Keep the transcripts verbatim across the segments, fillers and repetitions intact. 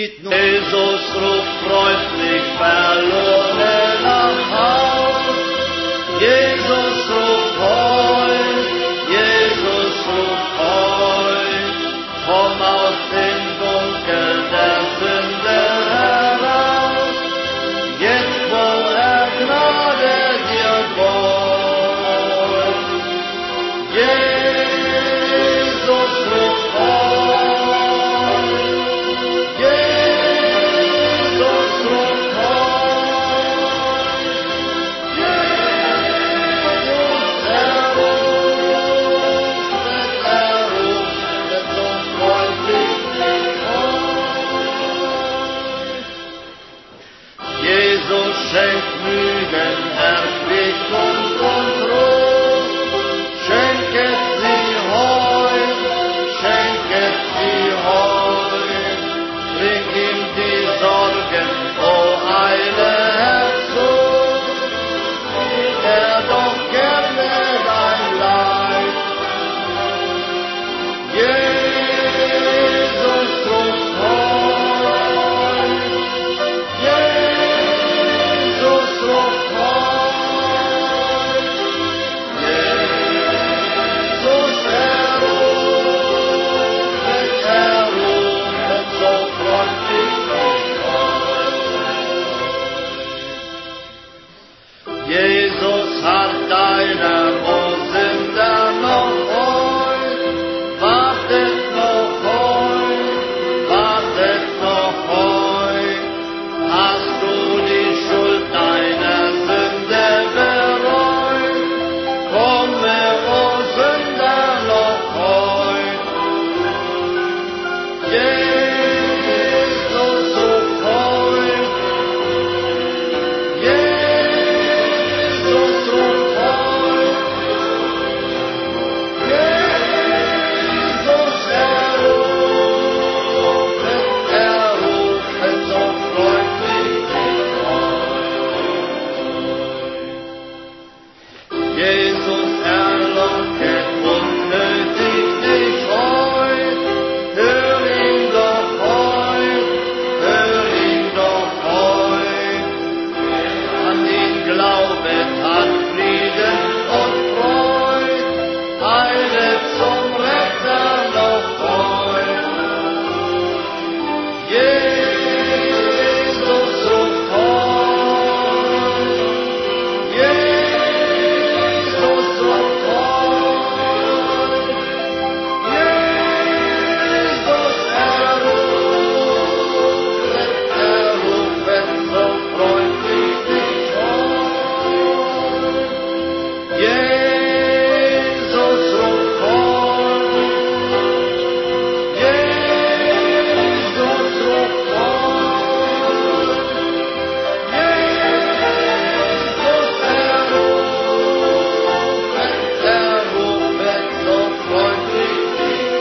geht nun. Jesus ruft freundlich verlorene nach Haus. Jesus ruft heut, Jesus ruft heut. Komm aus dem Dunkel der Sünde heraus. Jetzt wo er Gnade dir bot. Jesus ruft heut. Jesus ruft heut. Jesus er ruft, er ruft so freundlich heut. Jesus schenkt Mühen, Erquickung und Ruhe. Schenket sie heut, schenket sie heut. Bring ihm die Sorgen, o eile herzu. Er doch gerne dein Leid. Jesus ruft heut. Jesus ruft heut. Jesus er ruft, er ruft so freundlich heut. Jesus hat deiner o Sünder noch heut, wartet noch heut, wartet noch heut. Hast du die Schuld deiner Sünde bereut? Komme, o Sünder, noch heut. Jesus ruft heut. Jesus ruft heut. Jesus er ruft, er ruft so freundlich heut. Jesus erlocket und nötigt dich heut. Hör ihn doch heut, hör ihn doch heut. An ihn glaubet, hat Frieden und Freud. Eile zum Retter noch heut. Jesus ruft heut. Jesus ruft heut. Jesus er ruft, er ruft so freundlich dich heut. Jesus ruft heut. Jesus ruft heut. Jesus er ruft, er ruft so freundlich dich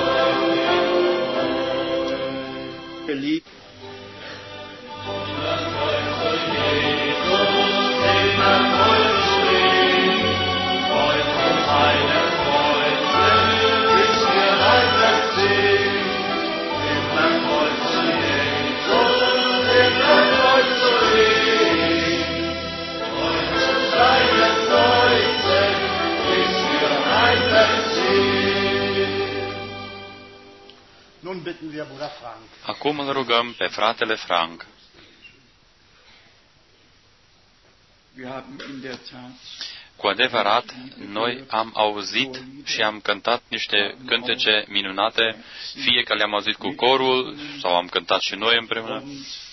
heut. Geliebt. Nun bitten wir Bruder Frank. Acum îl rugăm pe fratele Frank. Wir haben in der Tat Cu adevărat, noi am auzit și am cântat niște cântece minunate, fie că le-am auzit cu corul sau am cântat și noi împreună.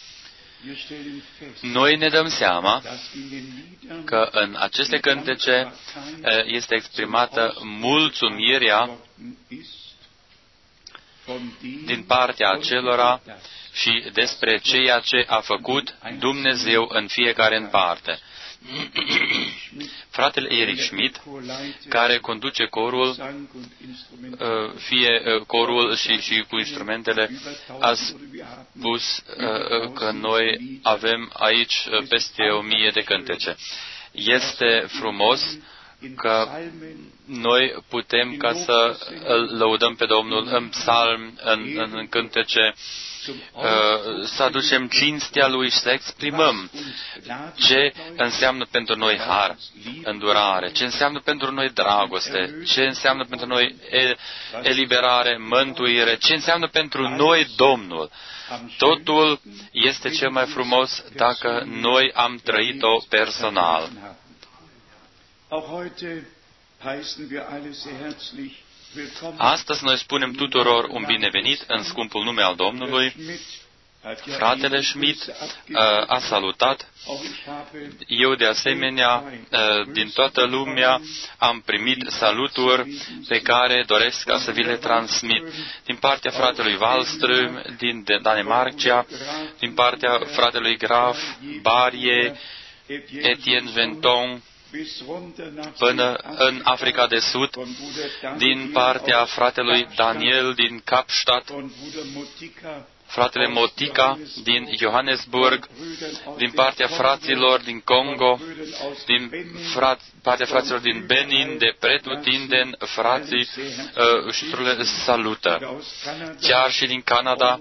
Noi ne dăm seama că în aceste cântece este exprimată mulțumirea din partea acelora și despre ceea ce a făcut Dumnezeu în fiecare în parte. Fratele Eric Schmidt, care conduce corul, fie corul și, și cu instrumentele, a spus că noi avem aici peste o mie de cântece. Este frumos că noi putem ca să îl lăudăm pe Domnul în psalm, în, în, în cântece să aducem cinstea Lui și să exprimăm ce înseamnă pentru noi har, îndurare, ce înseamnă pentru noi dragoste, ce înseamnă pentru noi eliberare, mântuire, ce înseamnă pentru noi Domnul. Totul este cel mai frumos dacă noi am trăit-o personal. Astăzi noi spunem tuturor un binevenit în scumpul nume al Domnului. Fratele Schmidt a salutat. Eu, de asemenea, din toată lumea am primit saluturi pe care doresc ca să vi le transmit. Din partea fratelui Wallström, din Danemarca, din partea fratelui Graf, Barie, Etienne Venton, până în Africa de Sud, din partea fratelui Daniel din Kapstadt, fratele Motica din Johannesburg, din partea fraților din Congo, din frat, partea fraților din Benin, de pretutindeni, frații uh, și le salută. Chiar și din Canada,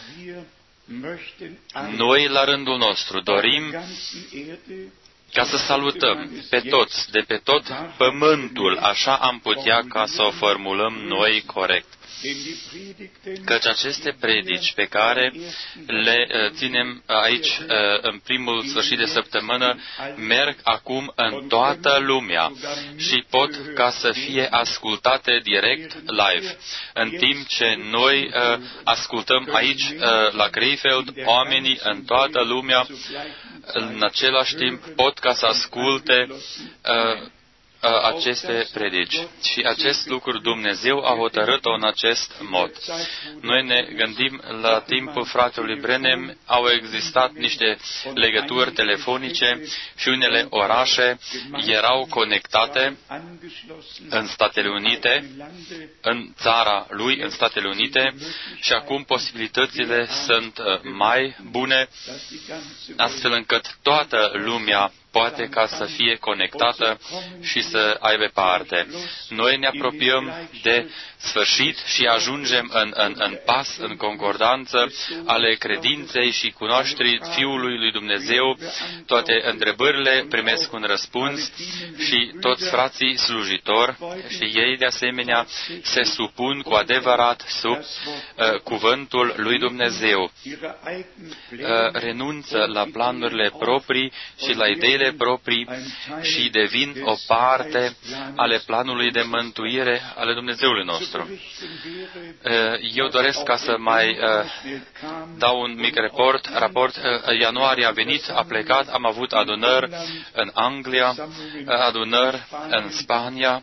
noi la rândul nostru dorim ca să salutăm pe toți, de pe tot pământul, așa am putea ca să o formulăm noi corect. Căci aceste predici pe care le uh, ținem aici uh, în primul sfârșit de săptămână merg acum în toată lumea și pot ca să fie ascultate direct live. În timp ce noi uh, ascultăm aici uh, la Krefeld, oamenii în toată lumea în același timp pot ca să asculte uh, aceste predici. Și acest lucru Dumnezeu a hotărât-o în acest mod. Noi ne gândim la timpul fratelui Brenem, au existat niște legături telefonice și unele orașe erau conectate în Statele Unite, în țara lui, în Statele Unite, și acum posibilitățile sunt mai bune, astfel încât toată lumea poate ca să fie conectată și să aibă parte. Noi ne apropiem de sfârșit și ajungem în, în, în pas, în concordanță ale credinței și cunoașterii Fiului lui Dumnezeu. Toate întrebările primesc un răspuns și toți frații slujitori și ei de asemenea se supun cu adevărat sub uh, cuvântul lui Dumnezeu. Uh, renunță la planurile proprii și la ideile proprii și devin o parte ale planului de mântuire ale Dumnezeului nostru. Eu doresc ca să mai dau un mic raport. raport. Ianuarie a venit, a plecat, am avut adunări în Anglia, adunări în Spania.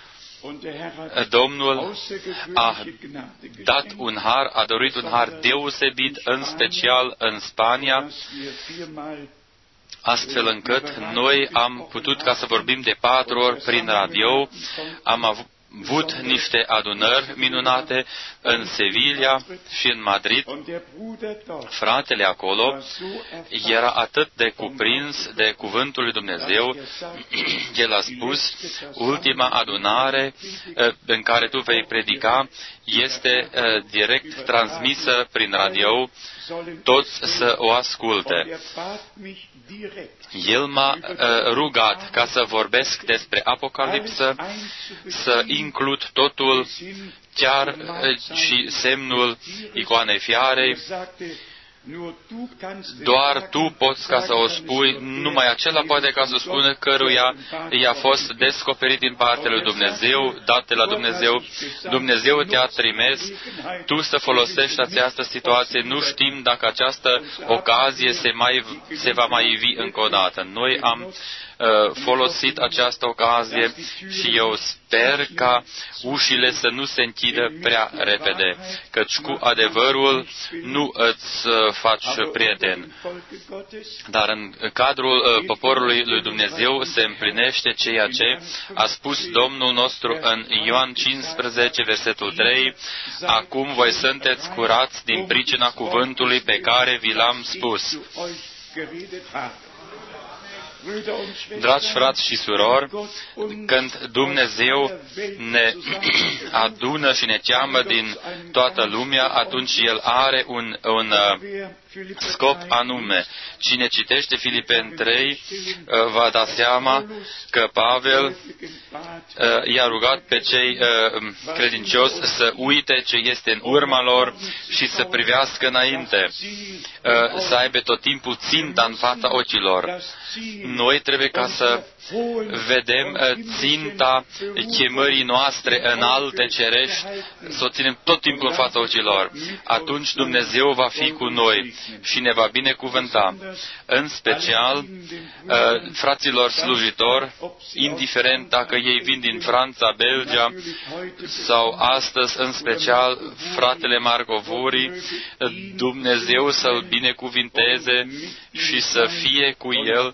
Domnul a dat un har, a dorit un har deosebit, în special în Spania, astfel încât noi am putut ca să vorbim de patru ori prin radio, am avut avut niște adunări minunate în Sevilla și în Madrid. Fratele acolo era atât de cuprins de cuvântul lui Dumnezeu, el a spus, ultima adunare în care tu vei predica este direct transmisă prin radio, toți să o asculte. El m-a uh, rugat ca să vorbesc despre Apocalipsă, să includ totul, chiar uh, și semnul icoanei fiarei. Doar tu poți ca să o spui, numai acela poate ca să spună căruia i-a fost descoperit din partea lui Dumnezeu, dat de la Dumnezeu. Dumnezeu te-a trimis, tu să folosești această situație. Nu știm dacă această ocazie se, mai, se va mai ivi încă o dată. Noi am folosit această ocazie și eu sper ca ușile să nu se închidă prea repede, căci cu adevărul nu îți faci prieten. Dar în cadrul poporului lui Dumnezeu se împlinește ceea ce a spus Domnul nostru în Ioan cincisprezece, versetul trei, acum voi sunteți curați din pricina cuvântului pe care vi l-am spus. Dragi frați și surori, când Dumnezeu ne adună și ne cheamă din toată lumea, atunci El are un, un scop anume. Cine citește Filipeni trei va da seama că Pavel i-a rugat pe cei credincioși să uite ce este în urma lor și să privească înainte, să aibă tot timpul ținta în fața ochilor. Noi trebuie ca să vedem ținta chemării noastre înalte, cerești, să o ținem tot timpul în fața ochilor. Atunci Dumnezeu va fi cu noi și ne va binecuvânta. În special, fraților slujitori, indiferent dacă ei vin din Franța, Belgia sau astăzi, în special, fratele Margovuri, Dumnezeu să-l binecuvinteze și să fie cu el.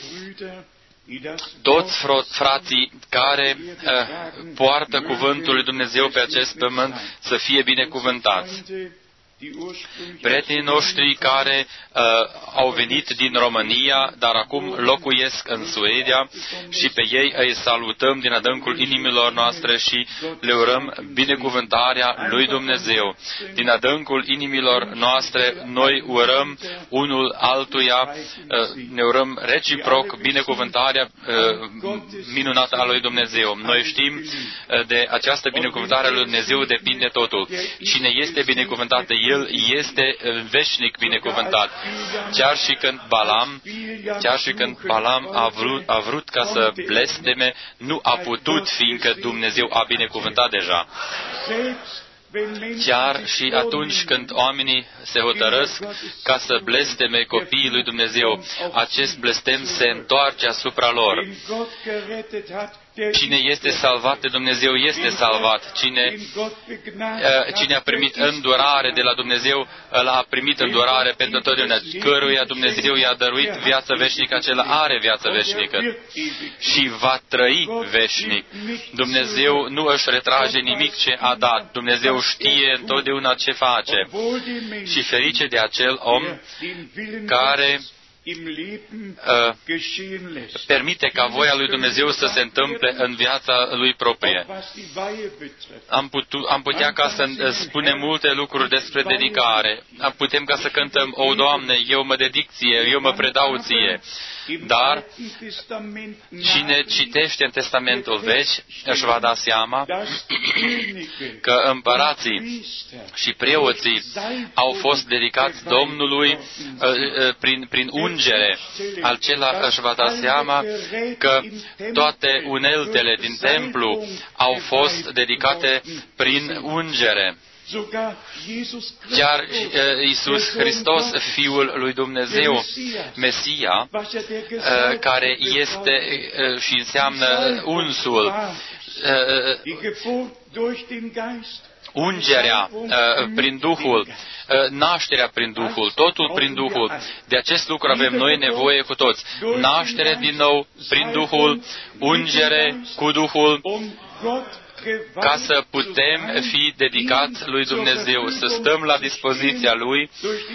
Toți frații care uh, poartă cuvântul lui Dumnezeu pe acest pământ să fie binecuvântați. Prietenii noștri care uh, au venit din România, dar acum locuiesc în Suedia, și pe ei îi salutăm din adâncul inimilor noastre și le urăm binecuvântarea lui Dumnezeu. Din adâncul inimilor noastre noi urăm unul altuia, uh, ne urăm reciproc binecuvântarea uh, minunată a lui Dumnezeu. Noi știm uh, de această binecuvântare a lui Dumnezeu depinde totul. Cine este binecuvântat de El este veșnic binecuvântat. Chiar și când Balam, chiar și când Balam a vrut, a vrut ca să blesteme, nu a putut, fiindcă Dumnezeu a binecuvântat deja. Chiar și atunci când oamenii se hotărăsc ca să blesteme copiii lui Dumnezeu, acest blestem se întoarce asupra lor. Cine este salvat de Dumnezeu este salvat. Cine, cine a primit îndurare de la Dumnezeu, ăla a primit îndurare pentru totdeauna. Căruia Dumnezeu i-a dăruit viață veșnică, acela are viață veșnică și va trăi veșnic. Dumnezeu nu își retrage nimic ce a dat. Dumnezeu știe întotdeauna ce face. Și ferice de acel om care Uh, permite ca voia lui Dumnezeu să se întâmple în viața lui proprie. Am, putu, am putea ca să spunem multe lucruri despre dedicare. Am putem ca să cântăm: O, Doamne, eu mă dedic Ție, eu mă predau Ție. Dar cine citește în Testamentul Vechi își va da seama că împărații și preoții au fost dedicați Domnului prin, prin ungere. Acela își va da seama că toate uneltele din templu au fost dedicate prin ungere. Chiar Iisus Hristos, Fiul lui Dumnezeu, Mesia, care este și înseamnă unsul, ungerea prin Duhul, nașterea prin Duhul, totul prin Duhul. De acest lucru avem noi nevoie cu toți. Naștere din nou prin Duhul, ungere cu Duhul, ca să putem fi dedicați lui Dumnezeu, să stăm la dispoziția Lui,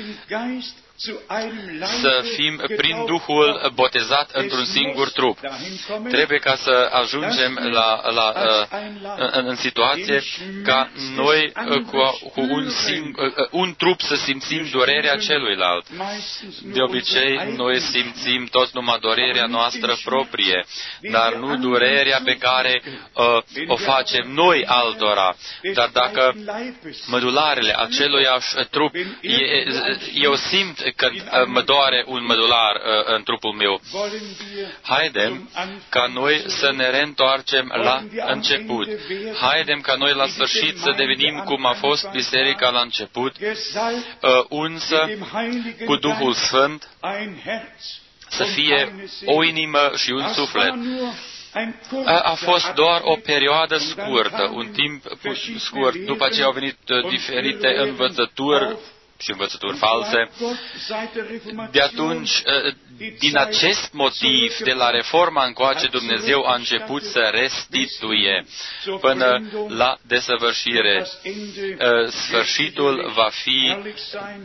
să fim prin Duhul botezat într-un singur trup. Trebuie ca să ajungem la, la, în, în situație ca noi cu, cu un, singur, un trup să simțim durerea celuilalt. De obicei, noi simțim tot numai durerea noastră proprie, dar nu durerea pe care uh, o facem noi altora. Dar dacă mădularele aceluiași trup, eu simt că mă doare un mădular uh, în trupul meu. Haidem ca noi să ne reîntoarcem la început. Haidem ca noi la sfârșit să devenim cum a fost biserica la început, uh, unsă cu Duhul Sfânt, să fie o inimă și un suflet. A fost doar o perioadă scurtă, un timp scurt. După aceea au venit diferite învățături și învățături false. De atunci, din acest motiv, de la Reforma încoace, Dumnezeu a început să restituie până la desăvârșire. Sfârșitul va fi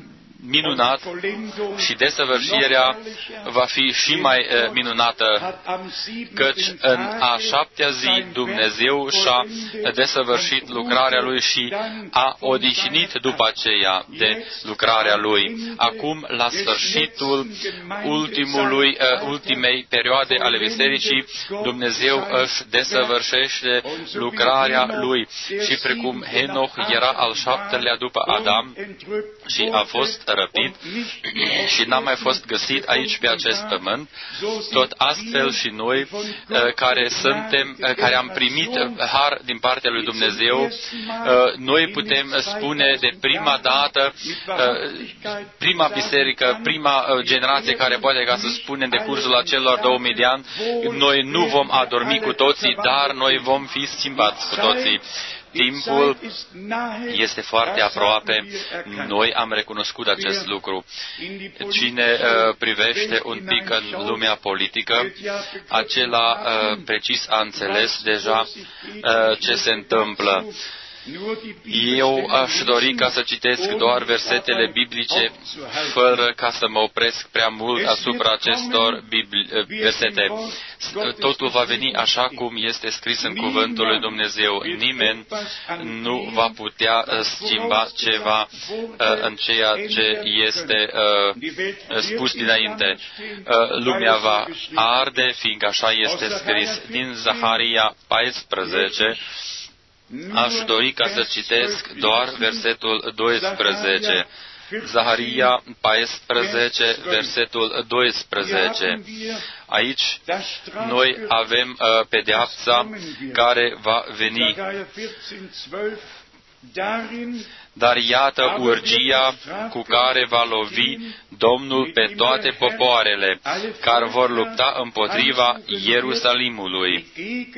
minunat și desăvârșirea va fi și mai uh, minunată, căci în a șaptea zi Dumnezeu și-a desăvârșit lucrarea Lui și a odihnit după aceea de lucrarea Lui. Acum, la sfârșitul ultimului, uh, ultimei perioade ale Bisericii, Dumnezeu își desăvârșește lucrarea Lui. Și precum Henoch era al șaptelea după Adam și a fost răpit și n-a mai fost găsit aici pe acest pământ, tot astfel și noi care suntem, care am primit har din partea lui Dumnezeu, noi putem spune de prima dată, prima biserică, prima generație care poate ca să spunem de cursul acelor două mii de ani, noi nu vom adormi cu toții, dar noi vom fi schimbați cu toții. Timpul este foarte aproape. Noi am recunoscut acest lucru. Cine uh, privește un pic în lumea politică, acela uh, precis a înțeles deja uh, ce se întâmplă. Eu aș dori ca să citesc doar versetele biblice, fără ca să mă opresc prea mult asupra acestor versete. Totul va veni așa cum este scris în Cuvântul lui Dumnezeu. Nimeni nu va putea schimba ceva în ceea ce este spus dinainte. Lumea va arde, fiindcă așa este scris. Din Zaharia paisprezece, aș dori ca să citesc doar versetul doisprezece. Zaharia paisprezece, versetul doisprezece. Aici noi avem uh, pedeapsa care va veni. Dar iată urgia cu care va lovi Domnul pe toate popoarele care vor lupta împotriva Ierusalimului.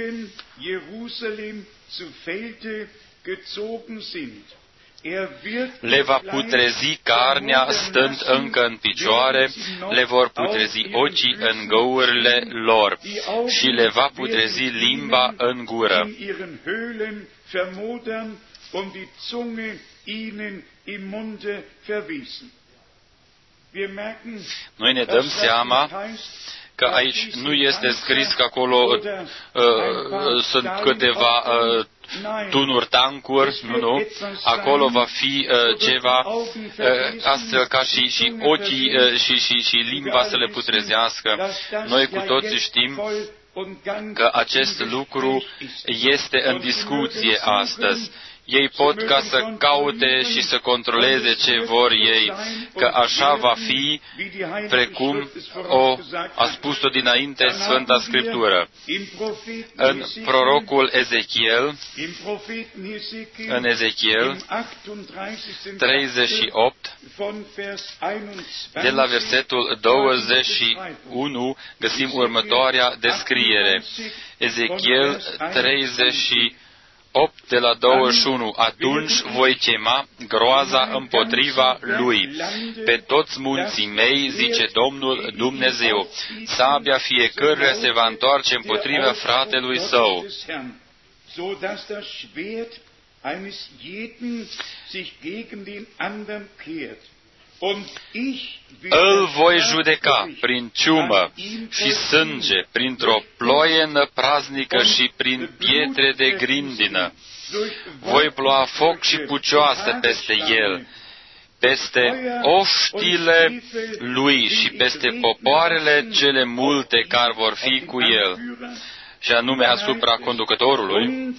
Le va putrezi carnea stând încă în picioare, le vor putrezi ochii în găurile lor și le va putrezi limba în gură. Noi ne dăm seama că aici nu este scris că acolo uh, sunt câteva uh, tunuri, tancuri, nu, nu. Acolo va fi uh, ceva uh, astfel ca și, și ochii uh, și, și, și limba să le putrezească. Noi cu toții știm că acest lucru este în discuție astăzi. Ei pot ca să caute și să controleze ce vor ei, că așa va fi precum o, a spus-o dinainte Sfânta Scriptură. În prorocul Ezechiel, în Ezechiel treizeci și opt, de la versetul douăzeci și unu, găsim următoarea descriere. Ezechiel treizeci și opt de la douăzeci și unu. Atunci voi chema groaza împotriva lui. Pe toți munții mei, zice Domnul Dumnezeu, sabia fiecăruia se va întoarce împotriva fratelui său. Îl voi judeca prin ciumă și sânge, printr-o ploaie năpraznică și prin pietre de grindină. Voi ploa foc și pucioasă peste el, peste oștile lui și peste popoarele cele multe care vor fi cu el, și anume asupra conducătorului,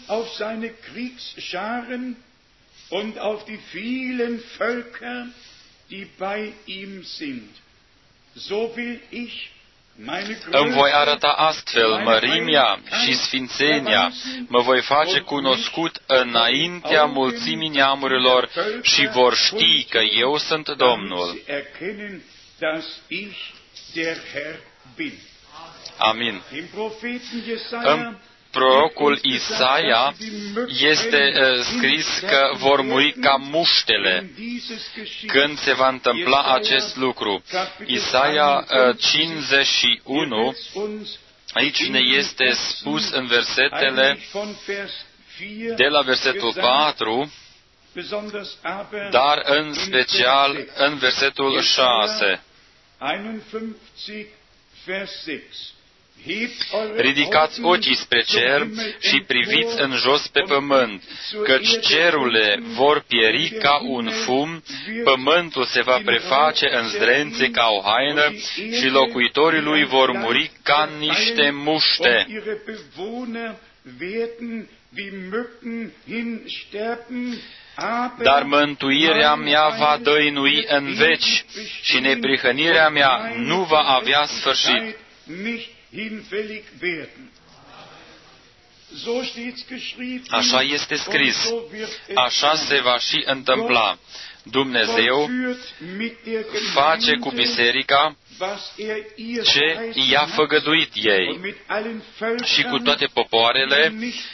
îmi voi arăta astfel mărimea și sfințenia, mă voi face cunoscut înaintea mulțimii neamurilor și vor ști că eu sunt Domnul. Amin. În prorocul Isaia este uh, scris că vor muri ca muștele când se va întâmpla acest lucru. Isaia uh, cincizeci și unu, aici ne este spus în versetele de la versetul patru, dar în special în versetul șase. Ridicați ochii spre cer și priviți în jos pe pământ, căci cerurile vor pieri ca un fum, pământul se va preface în zdrențe ca o haină și locuitorii lui vor muri ca niște muște. Dar mântuirea mea va dăinui în veci și neprihănirea mea nu va avea sfârșit. Așa este scris, așa se va și întâmpla. Dumnezeu face cu biserica ce i-a făgăduit ei și cu toate popoarele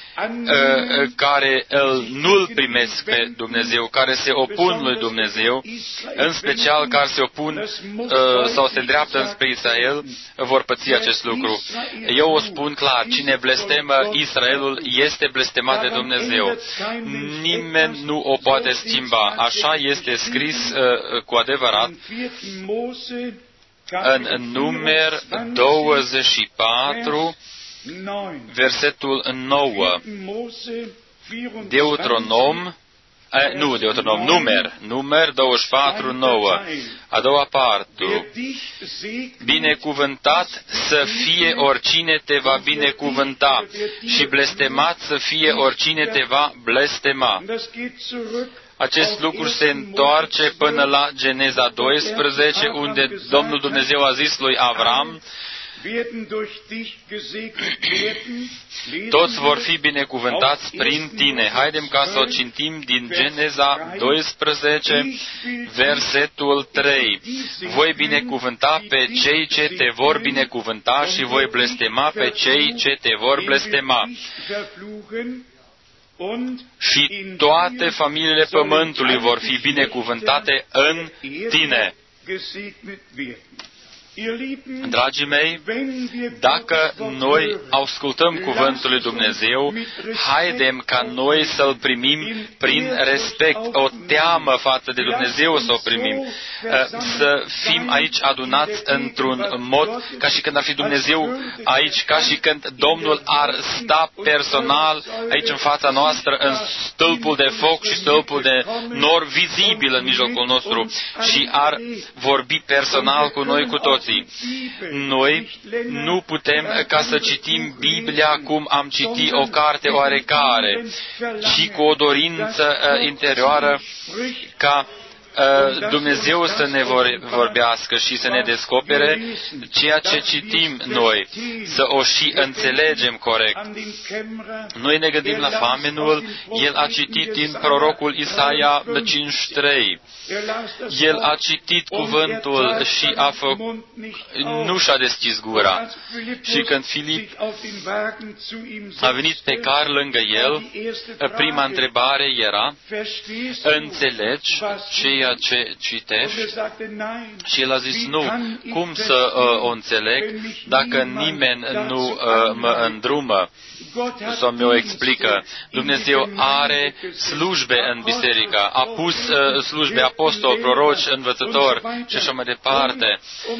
care nu-L primesc pe Dumnezeu, care se opun lui Dumnezeu, în special care se opun sau se îndreaptă spre Israel, vor păți acest lucru. Eu o spun clar, cine blestemă Israelul este blestemat de Dumnezeu. Nimeni nu o poate schimba. Așa este scris cu adevărat în Numer douăzeci și patru, versetul nouă, Deuteronom, eh, nu Deuteronom, Numer, Numer douăzeci și patru, nouă, a doua parte. Binecuvântat să fie oricine te va binecuvânta și blestemat să fie oricine te va blestema. Acest lucru se întoarce până la Geneza doisprezece, unde Domnul Dumnezeu a zis lui Avram, toți vor fi binecuvântați prin tine. Haidem ca să o citim din Geneza doisprezece, versetul trei. Voi binecuvânta pe cei ce te vor binecuvânta și voi blestema pe cei ce te vor blestema. Și toate familiile pământului vor fi binecuvântate în tine. Dragii mei, dacă noi ascultăm cuvântul lui Dumnezeu, haidem ca noi să-L primim prin respect, o teamă față de Dumnezeu să o primim, să fim aici adunați într-un mod ca și când ar fi Dumnezeu aici, ca și când Domnul ar sta personal aici în fața noastră, în stâlpul de foc și stâlpul de nor vizibil în mijlocul nostru și ar vorbi personal cu noi cu toți. Noi nu putem ca să citim Biblia cum am citit o carte oarecare, ci cu o dorință uh, interioară ca uh, Dumnezeu să ne vorbească și să ne descopere ceea ce citim noi, să o și înțelegem corect. Noi ne gândim la Famenul, el a citit din prorocul Isaia cincizeci și trei. El a citit cuvântul și a făcut, nu și-a deschis gura. Și când Filip a venit pe car lângă el, prima întrebare era, înțelegi ceea ce citești? Și el a zis, nu, cum să uh, o înțeleg dacă nimeni nu uh, mă îndrumă sau mi-o explică? Dumnezeu are slujbe în biserică, a pus uh, slujbe, apostol, proroci, învățători și așa mai departe,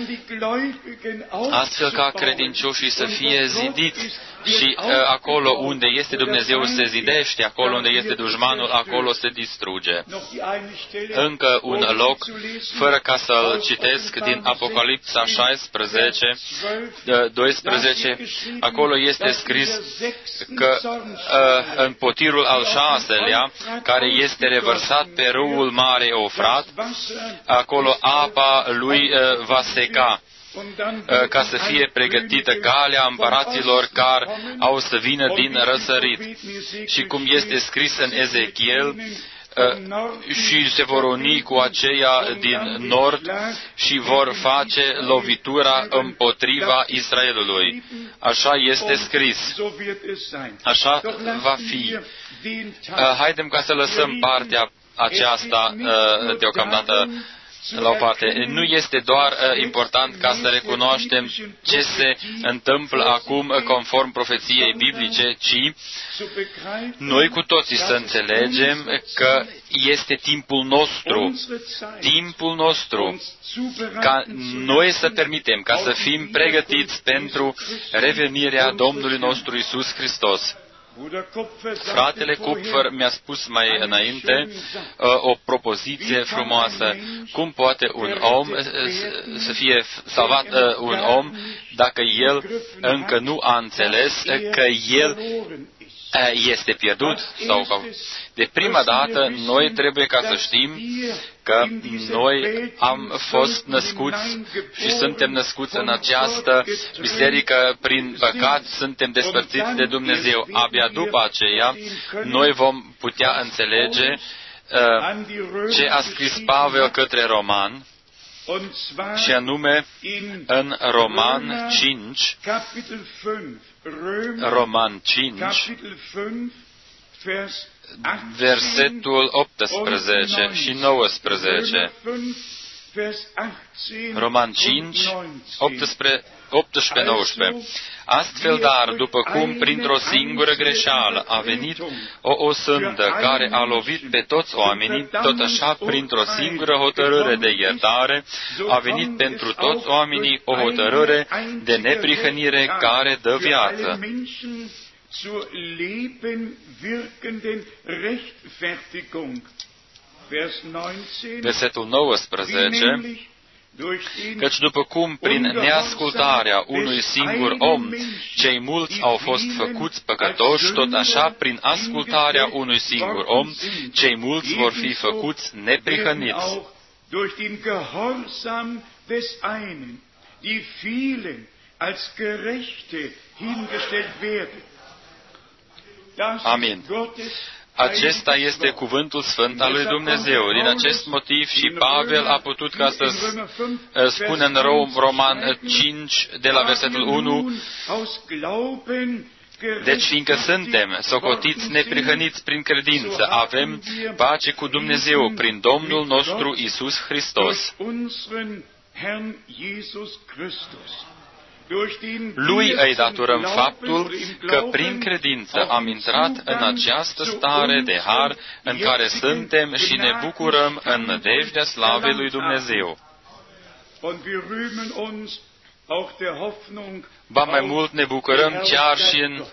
astfel ca credincioșii să fie zidiți și uh, acolo unde este Dumnezeu se zidește, acolo unde este dușmanul, acolo se distruge. Încă un loc, fără ca să-l citesc, din Apocalipsa șaisprezece, doisprezece, acolo este scris că uh, în potirul al șaselea, care este revărsat pe râul mare Eufrat, acolo apa lui uh, va seca, ca să fie pregătită calea împăraților care au să vină din răsărit. Și cum este scris în Ezechiel, și se vor uni cu aceia din nord și vor face lovitura împotriva Israelului. Așa este scris. Așa va fi. Haidem ca să lăsăm partea aceasta deocamdată la o parte. Nu este doar uh, important ca să recunoaștem ce se întâmplă acum conform profeției biblice, ci noi cu toții să înțelegem că este timpul nostru, timpul nostru, ca noi să permitem, ca să fim pregătiți pentru revenirea Domnului nostru Iisus Hristos. Fratele Kupfer mi-a spus mai înainte uh, o propoziție frumoasă. Cum poate un om uh, să fie salvat, uh, un om, dacă el încă nu a înțeles că el uh, este pierdut? Sau că de prima dată noi trebuie ca să știm că noi am fost născuți și suntem născuți în această biserică prin păcat, suntem despărțiți de Dumnezeu. Abia după aceea noi vom putea înțelege uh, ce a scris Pavel către Roman, și anume în Roman cinci, Roman cinci, versetul optsprezece și nouăsprezece. Roman cinci, optsprezece nouăsprezece. Astfel, dar, după cum printr-o singură greșeală a venit o osândă care a lovit pe toți oamenii, tot așa, printr-o singură hotărâre de iertare, a venit pentru toți oamenii o hotărâre de neprihănire care dă viață. Zur Leben wirkenden Rechtfertigung. Vers neunzehn. Versetul nouăsprezece. Căci după cum prin neascultarea unui singur om cei mulți au fost făcuți păcătoși, tot așa prin ascultarea unui singur om cei mulți vor fi făcuți neprihăniți. Durch den Gehorsam des einen, die vielen als Gerechte hingestellt werden. Amin. Acesta este cuvântul sfânt al lui Dumnezeu. Din acest motiv și Pavel a putut ca să spună în Roman cinci, de la versetul unu, deci fiindcă suntem socotiți neprihăniți prin credință, avem pace cu Dumnezeu prin Domnul nostru Iisus Hristos. Lui îi datorăm faptul că prin credință am intrat în această stare de har în care suntem și ne bucurăm în nădejdea slavei lui Dumnezeu. Ba mai mult ne bucurăm chiar și în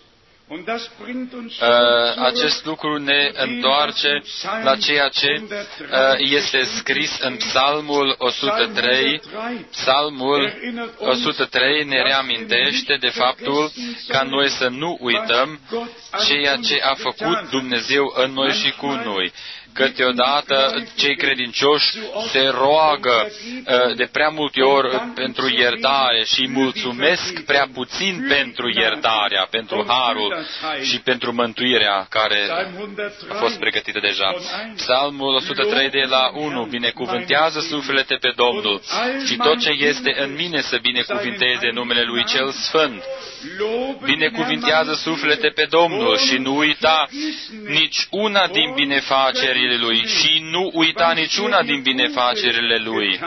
Uh, acest lucru ne întoarce la ceea ce uh, este scris în Psalmul o sută trei. Psalmul o sută trei ne reamintește de faptul ca noi să nu uităm ceea ce a făcut Dumnezeu în noi și cu noi. Câteodată cei credincioși se roagă uh, de prea multe ori pentru iertare și mulțumesc prea puțin pentru iertarea, pentru harul și pentru mântuirea care a fost pregătită deja. Psalmul o sută trei de la unu. Binecuvântează suflete pe Domnul și tot ce este în mine să binecuvinteze numele Lui Cel Sfânt. Binecuvintează suflete pe Domnul și nu uita nici una din binefacerile Lui și nu uita niciuna din binefacerile Lui.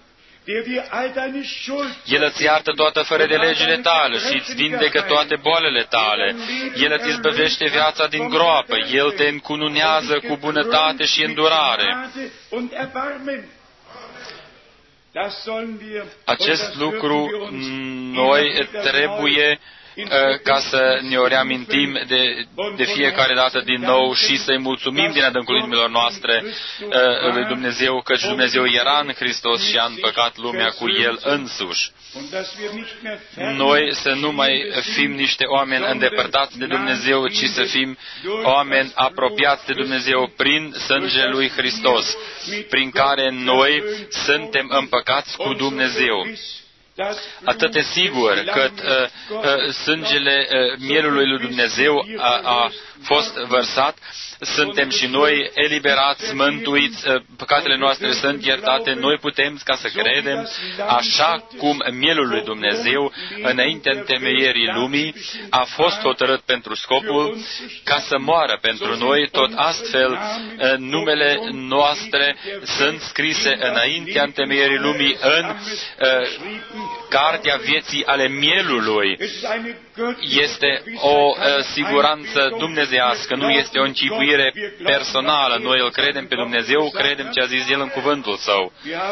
El îți iartă toată fără de legile tale și îți vindecă toate boalele tale. El îți izbăvește viața din groapă. El te încununează cu bunătate și îndurare. Acest lucru noi trebuie ca să ne-o reamintim de, de fiecare dată din nou și să-i mulțumim din adâncul inimilor noastre lui Dumnezeu, căci Dumnezeu era în Hristos și a împăcat lumea cu El însuși. Noi să nu mai fim niște oameni îndepărtați de Dumnezeu, ci să fim oameni apropiați de Dumnezeu prin sângele lui Hristos, prin care noi suntem împăcați cu Dumnezeu. Atât de sigur că uh, uh, sângele uh, mielului lui Dumnezeu a, a fost vărsat, suntem și noi eliberați, mântuiți, păcatele noastre sunt iertate, noi putem ca să credem, așa cum mielul lui Dumnezeu, înaintea întemeierii lumii, a fost hotărât pentru scopul ca să moară pentru noi, tot astfel numele noastre sunt scrise înaintea întemeierii lumii în uh, cartea vieții ale mielului. Este o uh, siguranță dumnezeiască, nu este o închipuire personală. Noi îl credem pe Dumnezeu, credem ce a zis El în cuvântul Său.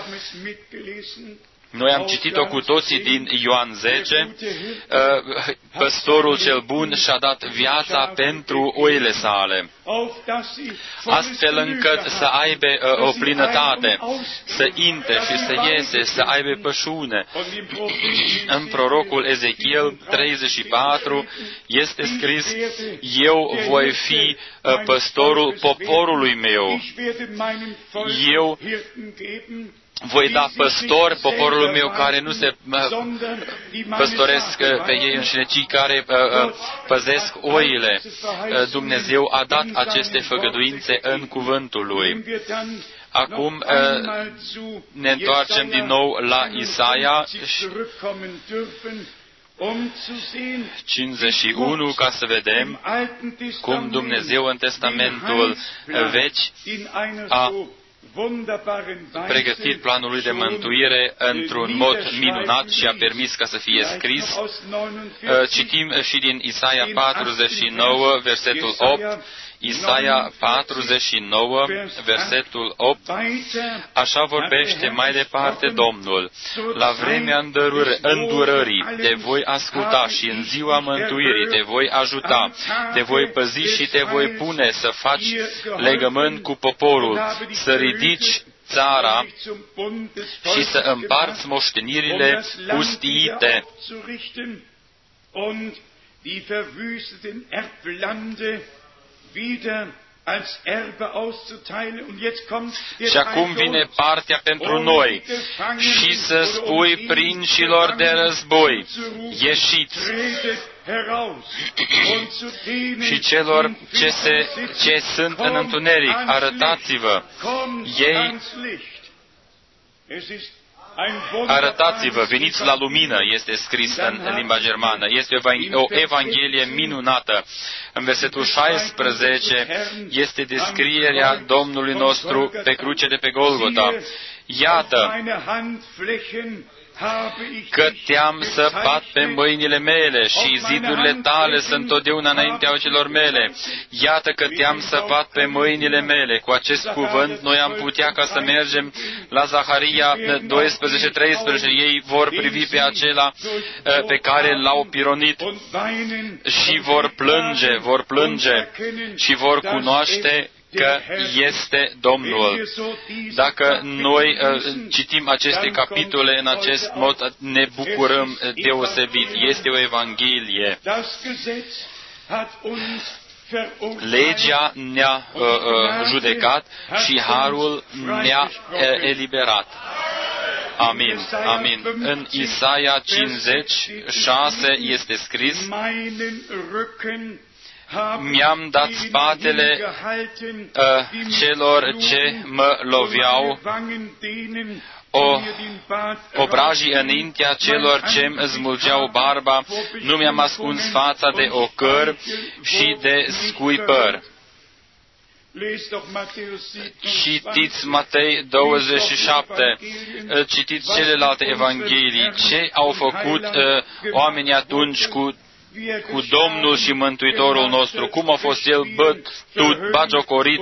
Noi am citit-o cu toții din Ioan zece, păstorul cel bun și-a dat viața pentru oile sale, astfel încât să aibă o plinătate, să intre și să iese, să aibă pășune. În prorocul Ezechiel treizeci și patru este scris: eu voi fi păstorul poporului meu, eu voi da păstori poporul meu care nu se păstoresc pe ei înșine, ci care păzesc oile. Dumnezeu a dat aceste făgăduințe în cuvântul Lui. Acum ne întoarcem din nou la Isaia cincizeci și unu ca să vedem cum Dumnezeu în Testamentul Vechi a pregătit planul lui de mântuire într-un mod minunat și a permis ca să fie scris. Citim și din Isaia patruzeci și nouă, versetul opt. Isaia patruzeci și nouă, versetul opt. Așa vorbește mai departe Domnul: la vremea îndurării te voi asculta și în ziua mântuirii te voi ajuta, te voi păzi și te voi pune să faci legământ cu poporul, să ridici țara și să împarți moștenirile pustiite. Și acum vine partea pentru noi, și să spui prinșilor de război: ieșiți! Și celor ce, se, ce sunt în întuneric, arătați-vă! Ei Arătați-vă, veniți la lumină, este scris în limba germană. Este o evanghelie minunată. În versetul șaisprezece este descrierea Domnului nostru pe cruce de pe Golgota. Iată că te-am săpat pe mâinile mele și zidurile tale sunt totdeauna înaintea ochilor mele. Iată că te-am săpat pe mâinile mele. Cu acest cuvânt noi am putea ca să mergem la Zaharia doisprezece treisprezece. Ei vor privi pe acela pe care l-au pironit și vor plânge, vor plânge și vor cunoaște că este Domnul. Dacă noi uh, citim aceste capitole în acest mod, ne bucurăm deosebit. Este o evanghelie. Legea ne-a uh, uh, judecat și harul ne-a uh, eliberat. Amin. Amin. În Isaia cincizeci și șase este scris: mi-am dat spatele uh, celor ce mă loveau, o obrajii înaintea celor ce îmi smulgeau barba, nu mi-am ascuns fața de ocăr și de scuipăr. Citiți Matei douăzeci și șapte, citiți celelalte evanghelii, ce au făcut uh, oamenii atunci cu cu Domnul și Mântuitorul nostru, cum a fost El bătut, bagiocorit,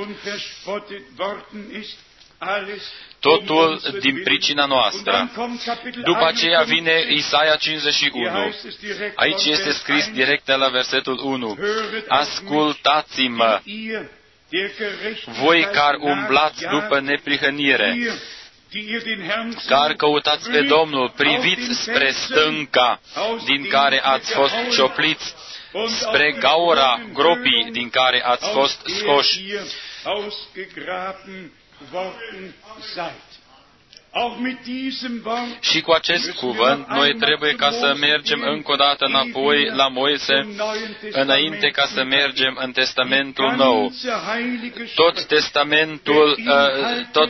totul din pricina noastră. După aceea vine Isaia cincizeci și unu. Aici este scris direct de la versetul unu. Ascultați-mă, voi care umblați după neprihănire, care căutați pe Domnul, priviți spre stânca din care ați fost ciopliți, spre gaura gropii din care ați fost scoși. Și cu acest cuvânt, noi trebuie ca să mergem încă o dată înapoi la Moise, înainte ca să mergem în Testamentul Nou. Tot Testamentul, tot,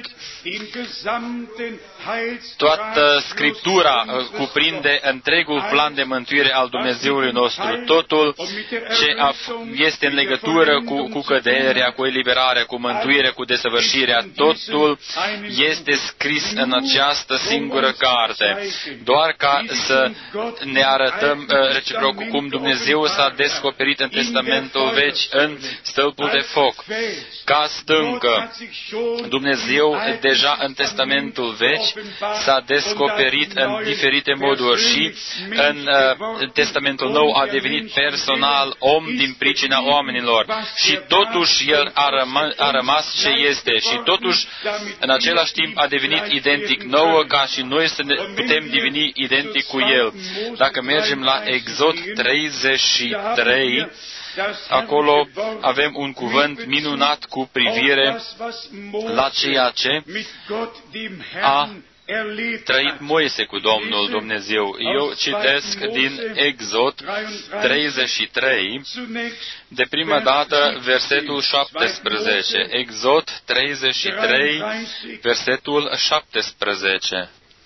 toată Scriptura cuprinde întregul plan de mântuire al Dumnezeului nostru. Totul ce este în legătură cu, cu căderea, cu eliberarea, cu mântuirea, cu desăvârșirea, totul este scris în această singură carte. Doar ca să ne arătăm reciproc cum Dumnezeu s-a descoperit în Testamentul Vechi, în stâlpul de foc. Ca stâncă, Dumnezeu deja în Testamentul Vechi s-a descoperit în diferite moduri și în uh, Testamentul Nou a devenit personal om din pricina oamenilor și totuși El a, răma, a rămas ce este și totuși în același timp a devenit identic nouă ca și noi să ne putem deveni identic cu El. Dacă mergem la Exod treizeci și trei, acolo avem un cuvânt minunat cu privire la ceea ce a trăit Moise cu Domnul Dumnezeu. Eu citesc din Exod treizeci și trei, de prima dată versetul șaptesprezece. Exod treizeci și trei, versetul șaptesprezece.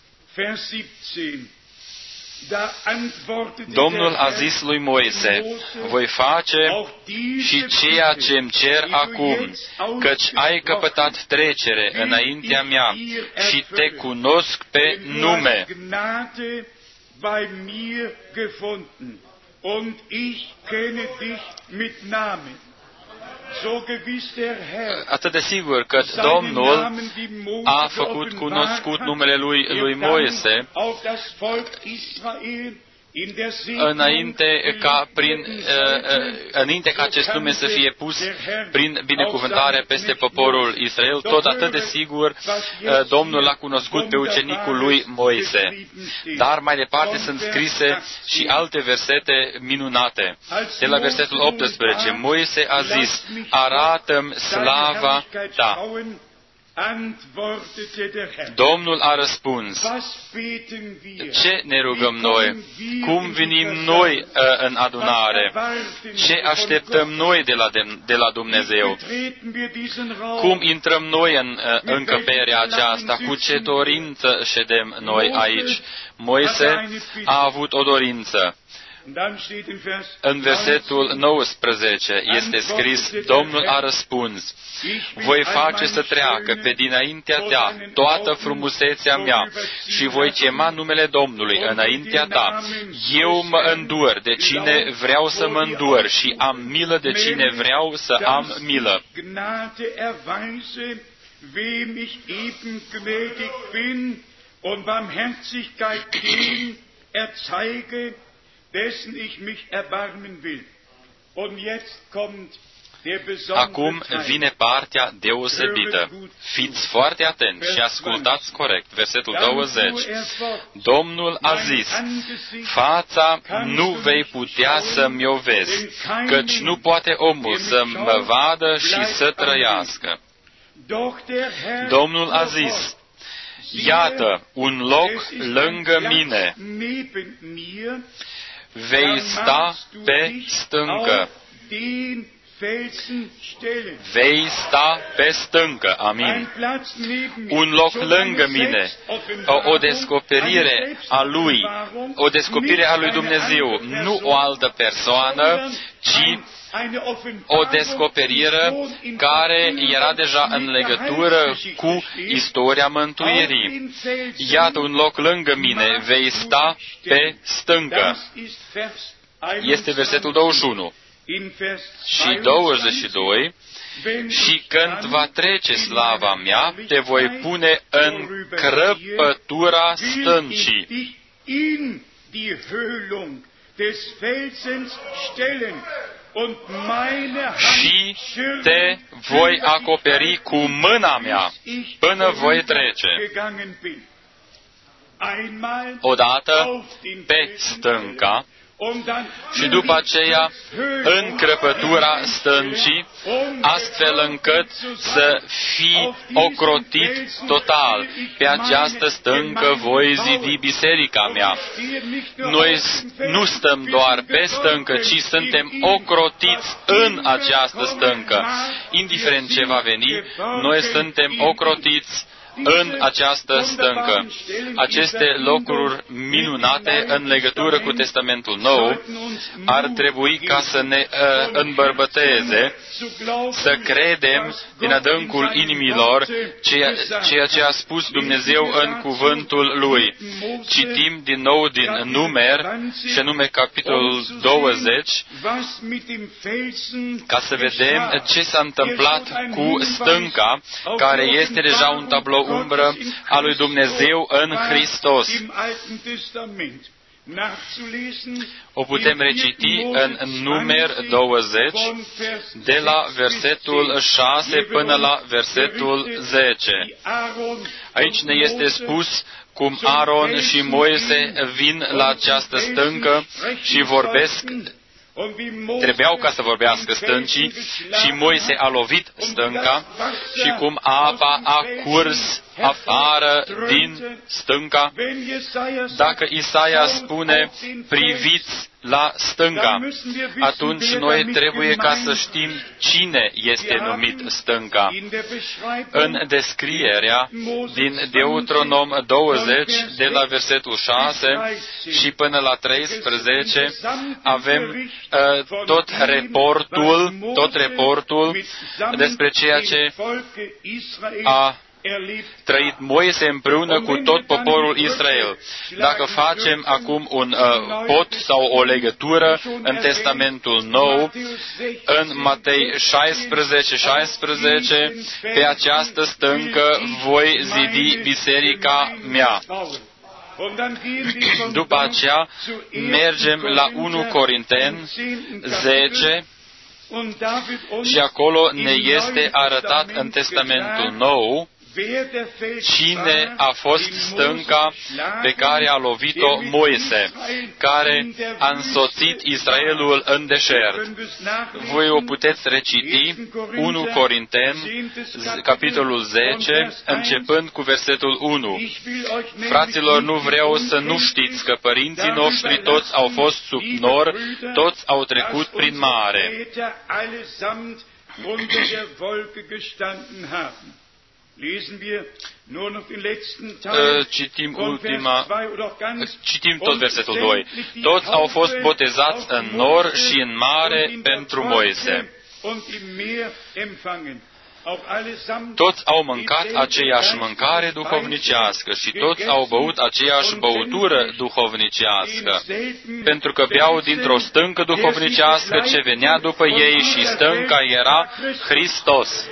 Domnul a zis lui Moise, voi face și ceea ce îmi cer acum, căci ai căpătat trecere înaintea mea și te cunosc pe nume. Atât de sigur că Domnul a făcut cunoscut numele lui, lui Moise înainte ca, prin, înainte ca acest nume să fie pus prin binecuvântare peste poporul Israel, tot atât de sigur Domnul l-a cunoscut pe ucenicul lui Moise. Dar mai departe sunt scrise și alte versete minunate. De la versetul optsprezece, Moise a zis, arată-mi slava ta. Domnul a răspuns, ce ne rugăm noi? Cum venim noi uh, în adunare? Ce așteptăm noi de la, de, de la Dumnezeu? Cum intrăm noi în uh, încăperea aceasta? Cu ce dorință ședem noi aici? Moise a avut o dorință. În versetul nouăsprezece este scris, Domnul a răspuns, voi face să treacă pe dinaintea ta toată frumusețea mea și voi chema numele Domnului înaintea ta. Eu mă îndur de cine vreau să mă îndur și am milă de cine vreau să am milă. Acum vine partea deosebită. Fiți foarte atenți și ascultați corect. Versetul douăzeci. Domnul a zis, fața nu vei putea să-mi o vezi, căci nu poate omul să mă vadă și să trăiască. Domnul a zis, iată, un loc lângă mine. Vei sta pe stâncă. Vei sta pe stâncă. Amin. Un loc lângă mine. O, o descoperire a Lui. O descoperire a Lui Dumnezeu. Nu o altă persoană, ci o descoperire care era deja în legătură cu istoria mântuirii. Iată un loc lângă mine, vei sta pe stâncă. Este versetul douăzeci și unu. Și douăzeci și doi. Și când va trece slava mea, te voi pune în crăpătura stâncii. Și te voi acoperi cu mâna mea până voi trece. Odată pe stânca și după aceea în crăpătura stâncii, astfel încât să fii ocrotit total. Pe această stâncă voi zidi biserica mea. Noi nu stăm doar pe stâncă, ci suntem ocrotiți în această stâncă. Indiferent ce va veni, noi suntem ocrotiți în această stâncă. Aceste lucruri minunate în legătură cu Testamentul Nou ar trebui ca să ne uh, îmbărbăteze, să credem din adâncul inimilor ceea, ceea ce a spus Dumnezeu în cuvântul Lui. Citim din nou din Numer, și anume capitolul douăzeci, ca să vedem ce s-a întâmplat cu stânca, care este deja un tablou umbră a lui Dumnezeu în Hristos. O putem reciti în Numer douăzeci, de la versetul șase până la versetul zece. Aici ne este spus cum Aron și Moise vin la această stâncă și vorbesc. Trebuiau ca să vorbească stâncii și Moise a lovit stânca și cum apa a curs afară din stânca. Dacă Isaia spune, priviți la stânca, atunci noi trebuie ca să știm cine este numit stânca. În descrierea din Deuteronom douăzeci, de la versetul șase și până la treisprezece, avem uh, tot reportul, tot reportul despre ceea ce a trăit Moise împreună cu tot poporul Israel. Dacă facem acum un uh, pot sau o legătură în Testamentul Nou, în Matei șaisprezece, șaisprezece, pe această stâncă voi zidi biserica mea. După aceea mergem la unu Corinteni zece și acolo ne este arătat în Testamentul Nou cine a fost stânca pe care a lovit-o Moise, care a însoțit Israelul în deșert. Voi o puteți reciti, unu Corinteni, capitolul zece, începând cu versetul unu. Fraților, nu vreau să nu știți că părinții noștri toți au fost sub nor, toți au trecut prin mare. Citim ultima, citim tot versetul doi. Toți au fost botezați în nor și în mare pentru Moise. Toți au mâncat aceeași mâncare duhovnicească și toți au băut aceeași băutură duhovnicească, pentru că beau dintr-o stâncă duhovnicească ce venea după ei și stânca era Hristos.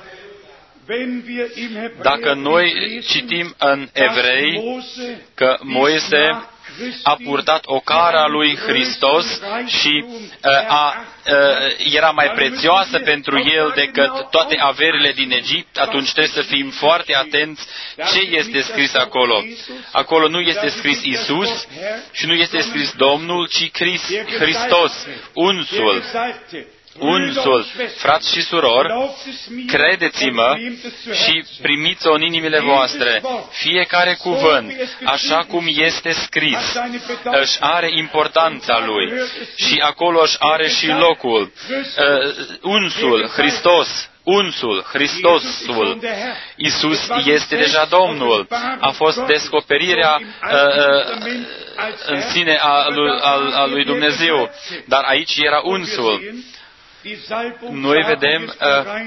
Dacă noi citim în Evrei că Moise a purtat ocara lui Hristos și uh, a, uh, era mai prețioasă pentru el decât toate averile din Egipt, atunci trebuie să fim foarte atenți ce este scris acolo. Acolo nu este scris Isus și nu este scris Domnul, ci Hristos, unsul. Unsul, frați și surori, credeți-mă și primiți-o în inimile voastre. Fiecare cuvânt, așa cum este scris, își are importanța lui și acolo își are și locul. Uh, unsul, Hristos, unsul, Hristosul. Isus este deja Domnul. A fost descoperirea uh, în sine a lui, a, a lui Dumnezeu, dar aici era unsul. Noi vedem, uh,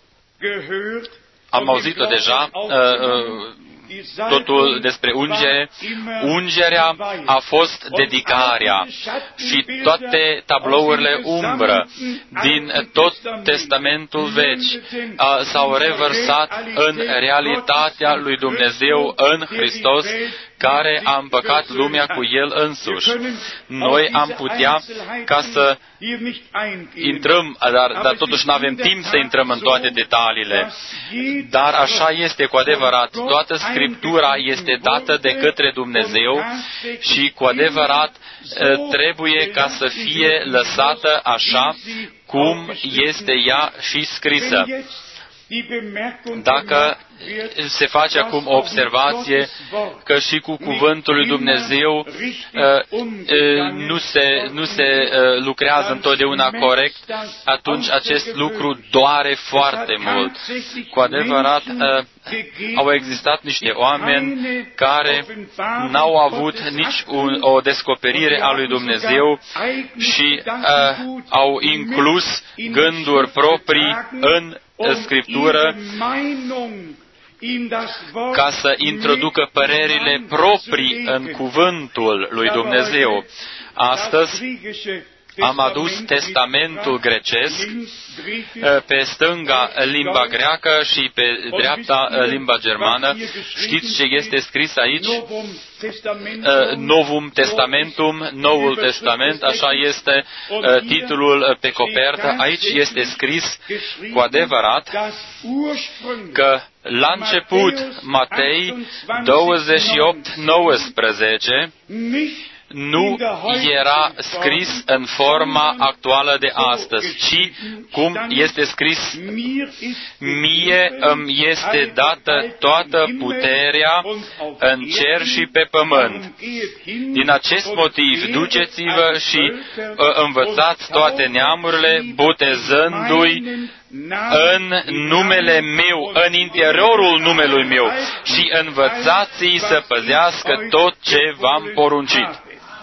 am auzit-o deja, uh, uh, totul despre ungere. Ungerea a fost dedicarea și toate tablourile umbră din tot Testamentul Vechi s-au revărsat în realitatea lui Dumnezeu în Hristos, care a împăcat lumea cu El însuși. Noi am putea ca să intrăm, dar, dar totuși nu avem timp să intrăm în toate detaliile. Dar așa este cu adevărat. Toată Scriptura este dată de către Dumnezeu și cu adevărat trebuie ca să fie lăsată așa cum este ea și scrisă. Dacă se face acum o observație că și cu cuvântul lui Dumnezeu nu se, nu se lucrează întotdeauna corect, atunci acest lucru doare foarte mult. Cu adevărat, au existat niște oameni care n-au avut nici un, o descoperire a lui Dumnezeu și uh, au inclus gânduri proprii în Scriptură ca să introducă părerile proprii în cuvântul lui Dumnezeu. Astăzi am adus testamentul grecesc, pe stânga limba greacă și pe dreapta limba germană. Știți ce este scris aici? Novum Testamentum, Noul Testament, așa este titlul pe copertă. Aici este scris cu adevărat că la început, Matei douăzeci și opt nouăsprezece, nu era scris în forma actuală de astăzi, ci cum este scris: mie îmi este dată toată puterea în cer și pe pământ. Din acest motiv, duceți-vă și învățați toate neamurile, botezându-i în numele meu, în interiorul numelui meu, și învățați-i să păzească tot ce v-am poruncit.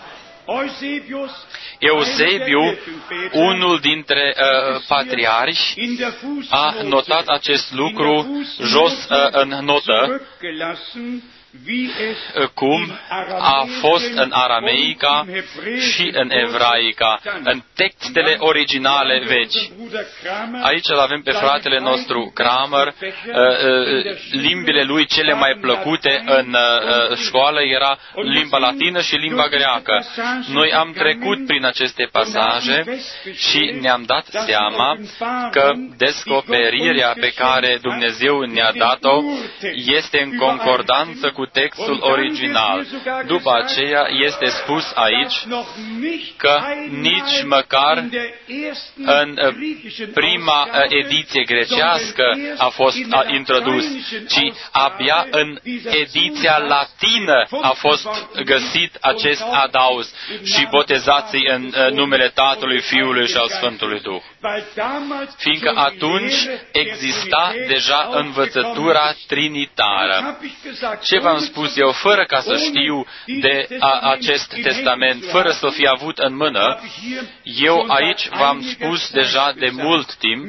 Eusebiu, unul dintre uh, patriarhi, a notat acest lucru jos uh, în notă, cum a fost în arameica și în evraica, în textele originale vechi. Aici îl avem pe fratele nostru Kramer. Limbile lui cele mai plăcute în școală era limba latină și limba greacă. Noi am trecut prin aceste pasaje și ne-am dat seama că descoperirea pe care Dumnezeu ne-a dat-o este în concordanță cu textul original. După aceea este spus aici că nici măcar în prima ediție grecească a fost introdus, ci abia în ediția latină a fost găsit acest adaos: și botezați-i în numele Tatălui, Fiului și al Sfântului Duh. Fiindcă atunci exista deja învățătura trinitară. Ce v-am spus eu, fără ca să știu de a, acest testament, fără să fi avut în mână, eu aici v-am spus deja de mult timp,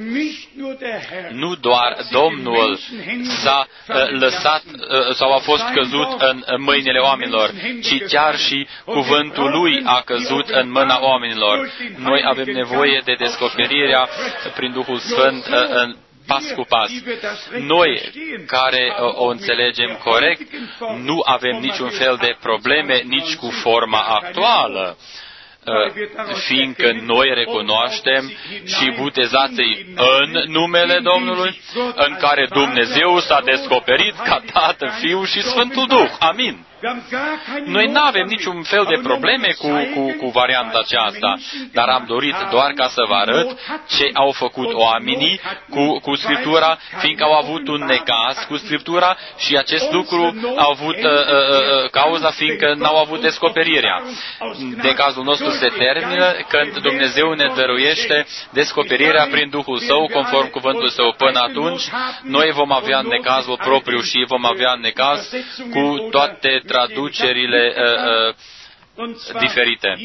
nu doar Domnul s-a uh, lăsat uh, sau a fost căzut în mâinile oamenilor, ci chiar și cuvântul Lui a căzut în mâna oamenilor. Noi avem nevoie de descoperirea prin Duhul Sfânt uh, în pas cu pas. Noi, care uh, o înțelegem corect, nu avem niciun fel de probleme nici cu forma actuală, uh, fiindcă noi recunoaștem și botezați-i în numele Domnului, în care Dumnezeu s-a descoperit ca Tatăl, Fiul și Sfântul Duh. Amin. Noi nu avem niciun fel de probleme cu, cu, cu varianta aceasta, dar am dorit doar ca să vă arăt ce au făcut oamenii cu, cu Scriptura, fiindcă au avut un necaz cu Scriptura și acest lucru a avut uh, uh, cauza fiindcă n-au avut descoperirea. Decazul nostru se termină când Dumnezeu ne dăruiește descoperirea prin Duhul Său, conform cuvântul Său. Până atunci, noi vom avea necazul propriu și vom avea necaz cu toate traducerile uh, uh, diferite.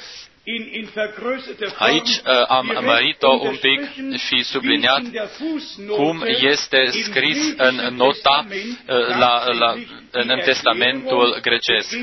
Aici uh, am mărit-o un pic și subliniat cum este scris în nota uh, la, la, în Testamentul grecesc.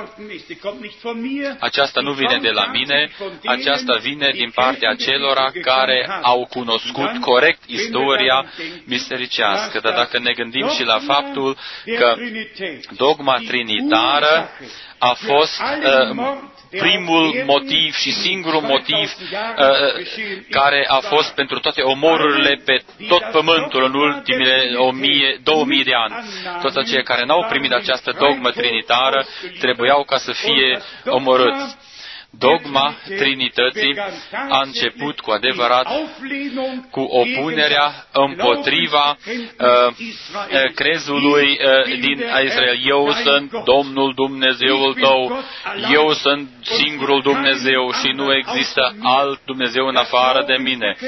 Aceasta nu vine de la mine, aceasta vine din partea celora care au cunoscut corect istoria bisericească. Dar dacă ne gândim și la faptul că dogma trinitară a fost uh, primul motiv și singurul motiv uh, care a fost pentru toate omorurile pe tot pământul în ultimele o mie, două mii de ani. Toți aceia care n-au primit această dogmă trinitară trebuiau ca să fie omorâți. Dogma Trinității a început cu adevărat cu opunerea împotriva uh, crezului uh, din Israel. Eu sunt Domnul Dumnezeul tău, eu sunt singurul Dumnezeu și nu există alt Dumnezeu în afară de mine.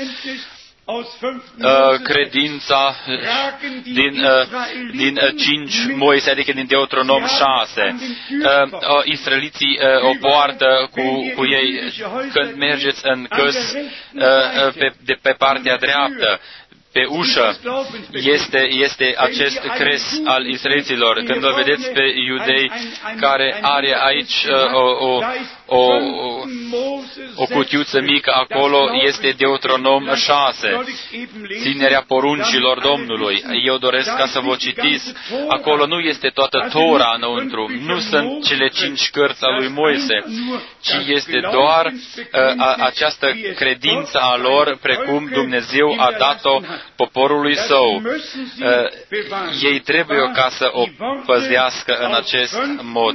Uh, credința din, uh, din uh, cinci Moise, adică din Deuteronom șase. Uh, uh, Israeliții uh, o poartă cu, cu ei când mergeți în căs uh, pe, de pe partea dreaptă. Pe ușă este, este acest cres al israeliților. Când o vedeți pe iudei care are aici uh, o, o, o, o, o cutiuță mică acolo, este Deuteronom șase, ținerea poruncilor Domnului. Eu doresc ca să vă citiți. Acolo nu este toată Tora înăuntru, nu sunt cele cinci cărți a lui Moise, ci este doar uh, a, această credință a lor, precum Dumnezeu a dat-o poporului său. Ei trebuie ca să o păzească în acest mod.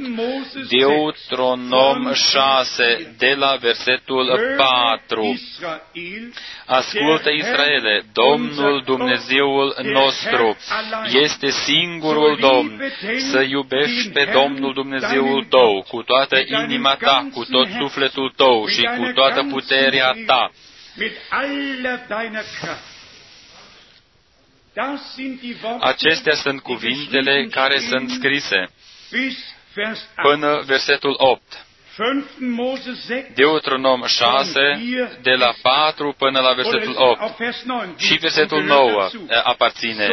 Deuteronom șase, de la versetul patru. Ascultă, Israele, Domnul Dumnezeul nostru este singurul Domn. Să iubești pe Domnul Dumnezeul tău cu toată inima ta, cu tot sufletul tău și cu toată puterea ta. Acestea sunt cuvintele care sunt scrise până versetul opt. Deuteronom șase, de la patru până la versetul opt. Și versetul nouă aparține.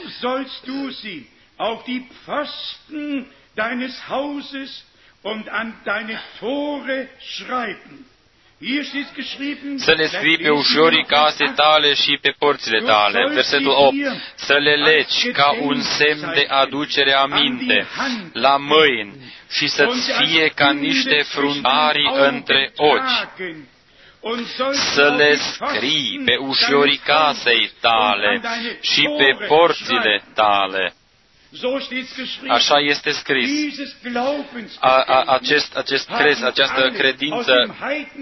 Să le scrii pe ușorii case tale și pe porțile tale. Versetul opt. Să le legi ca un semn de aducere aminte la mâini și să-ți fie ca niște fruntarii între ochi. Să le scrii pe ușorii casei tale și pe porțile tale. Așa este scris. A, a, acest, acest crez, această credință,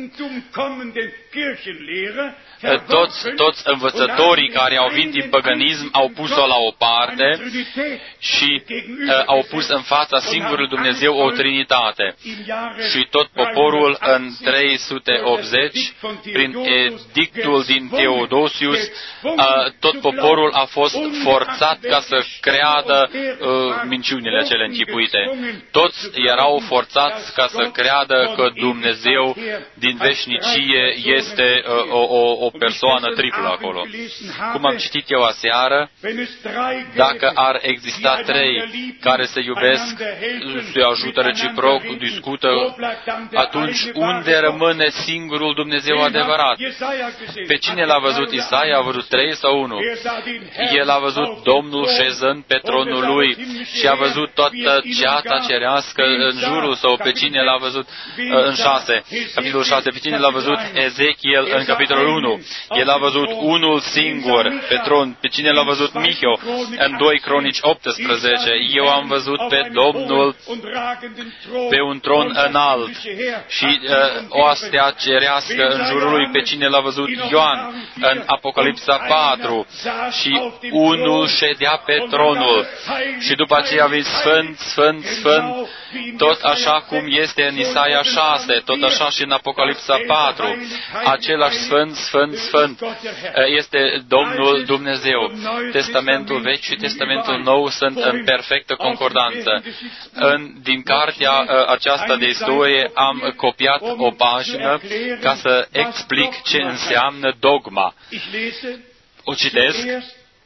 toți, toți învățătorii care au venit din păgânism au pus-o la o parte și uh, au pus în fața singurului Dumnezeu o trinitate. Și tot poporul în trei sute optzeci, prin edictul din Teodosius, uh, tot poporul a fost forțat ca să creadă uh, minciunile acele închipuite. Toți erau forțați ca să creadă că Dumnezeu din veșnicie este uh, o, o, o persoană triplă acolo. Cum am citit eu aseară, dacă ar exista trei care se iubesc, se ajută reciproc, discută, atunci unde rămâne singurul Dumnezeu adevărat? Pe cine l-a văzut Isaia? A văzut trei sau unu? El a văzut Domnul șezând pe tronul lui și a văzut toată ceata cerească în jurul său. Pe cine l-a văzut în șase? Capitolul șase. Pe cine l-a văzut Ezechiel în capitolul unu? El a văzut unul singur pe tron. Pe cine l-a văzut Miho în doi Cronici optsprezece? Eu am văzut pe Domnul pe un tron înalt și uh, oastea cerească în jurul lui. Pe cine l-a văzut Ioan în Apocalipsa patru? Și unul ședea pe tronul. Și după aceea vine Sfânt, Sfânt, Sfânt, tot așa cum este în Isaia șase, tot așa și în Apocalipsa patru. Același Sfânt, Sfânt, Sfânt este Domnul Dumnezeu. Testamentul Vechi și Testamentul Nou sunt în perfectă concordanță. În, din cartea aceasta de istorie am copiat o pagină ca să explic ce înseamnă dogma. O citesc.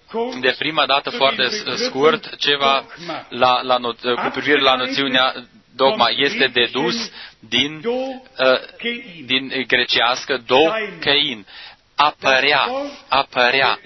de prima dată foarte scurt ceva la, la, cu privire la noțiunea dogma. Este dedus din, din grecească dokein. Apărea, apărea,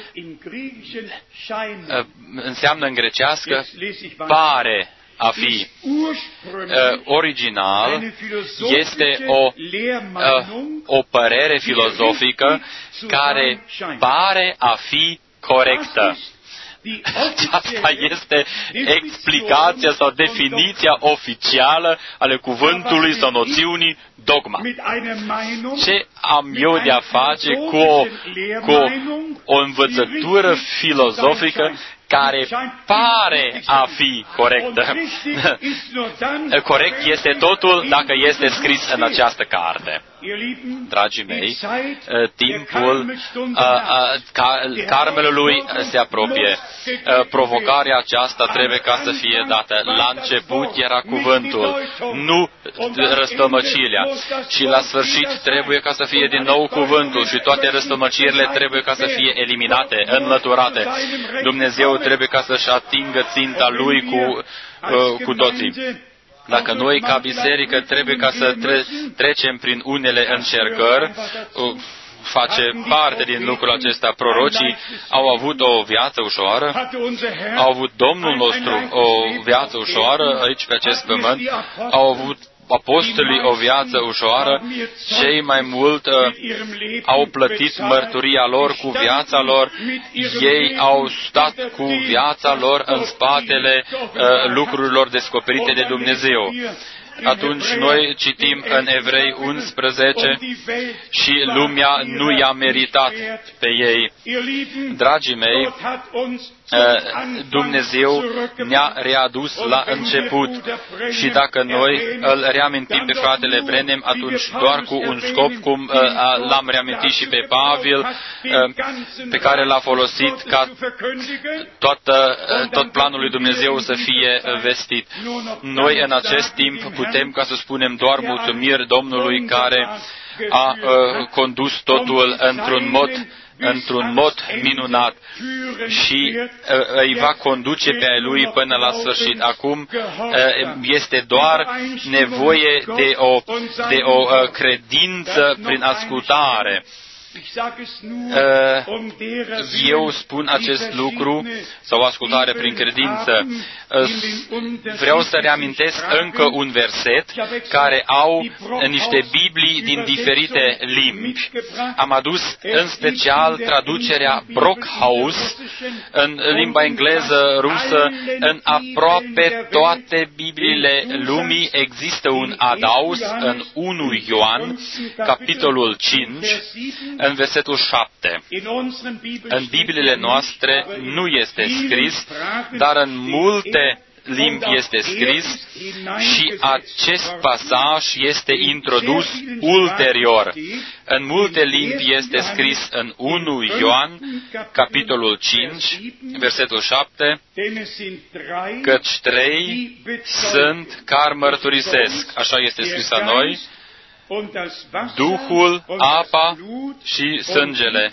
înseamnă în grecească pare a fi. Original este o, o părere filozofică care pare a fi corectă. Aceasta este explicația sau definiția oficială ale cuvântului sau noțiunii dogma. Ce am eu de a face cu o, cu o, o învățătură filozofică care pare a fi corectă? Corect este totul dacă este scris în această carte. Dragii mei, timpul Carmelului se apropie. Provocarea aceasta trebuie ca să fie dată. La început era cuvântul, nu răstălmăcirea. Și la sfârșit trebuie ca să fie din nou cuvântul și toate răstălmăcirile trebuie ca să fie eliminate, înlăturate. Dumnezeu trebuie ca să-și atingă ținta Lui cu, cu toții. Dacă noi, ca biserică, trebuie ca să tre- trecem prin unele încercări, face parte din lucrul acesta. Prorocii au avut o viață ușoară, au avut Domnul nostru o viață ușoară aici pe acest pământ, au avut apostolii o viață ușoară, cei mai mult uh, au plătit mărturia lor cu viața lor, ei au stat cu viața lor în spatele uh, lucrurilor descoperite de Dumnezeu. Atunci noi citim în Evrei unsprezece și lumea nu i-a meritat pe ei. Dragii mei, Dumnezeu ne-a readus la început și dacă noi îl reamintim pe fratele Branham, atunci doar cu un scop, cum l-am reamintit și pe Pavel, pe care l-a folosit ca toată, tot planul lui Dumnezeu să fie vestit. Noi în acest timp putem ca să spunem doar mulțumiri Domnului care a uh, condus totul într-un mod într-un mod minunat și uh, îi va conduce pe ai lui până la sfârșit. Acum uh, este doar nevoie de o, de o uh, credință prin ascultare. Eu spun acest lucru, sau ascultare prin credință. Vreau să reamintesc încă un verset care au niște Biblii din diferite limbi. Am adus în special traducerea Brockhaus în limba engleză, rusă. În aproape toate Bibliile lumii există un adaus în unu Ioan, capitolul cinci, în versetul șapte. În Bibliile noastre nu este scris, dar în multe limbi este scris și acest pasaj este introdus ulterior. În multe limbi este scris în unu Ioan, capitolul cinci, versetul șapte, căci trei sunt care mărturisesc. Așa este scris la noi. Duhul, apa și sângele.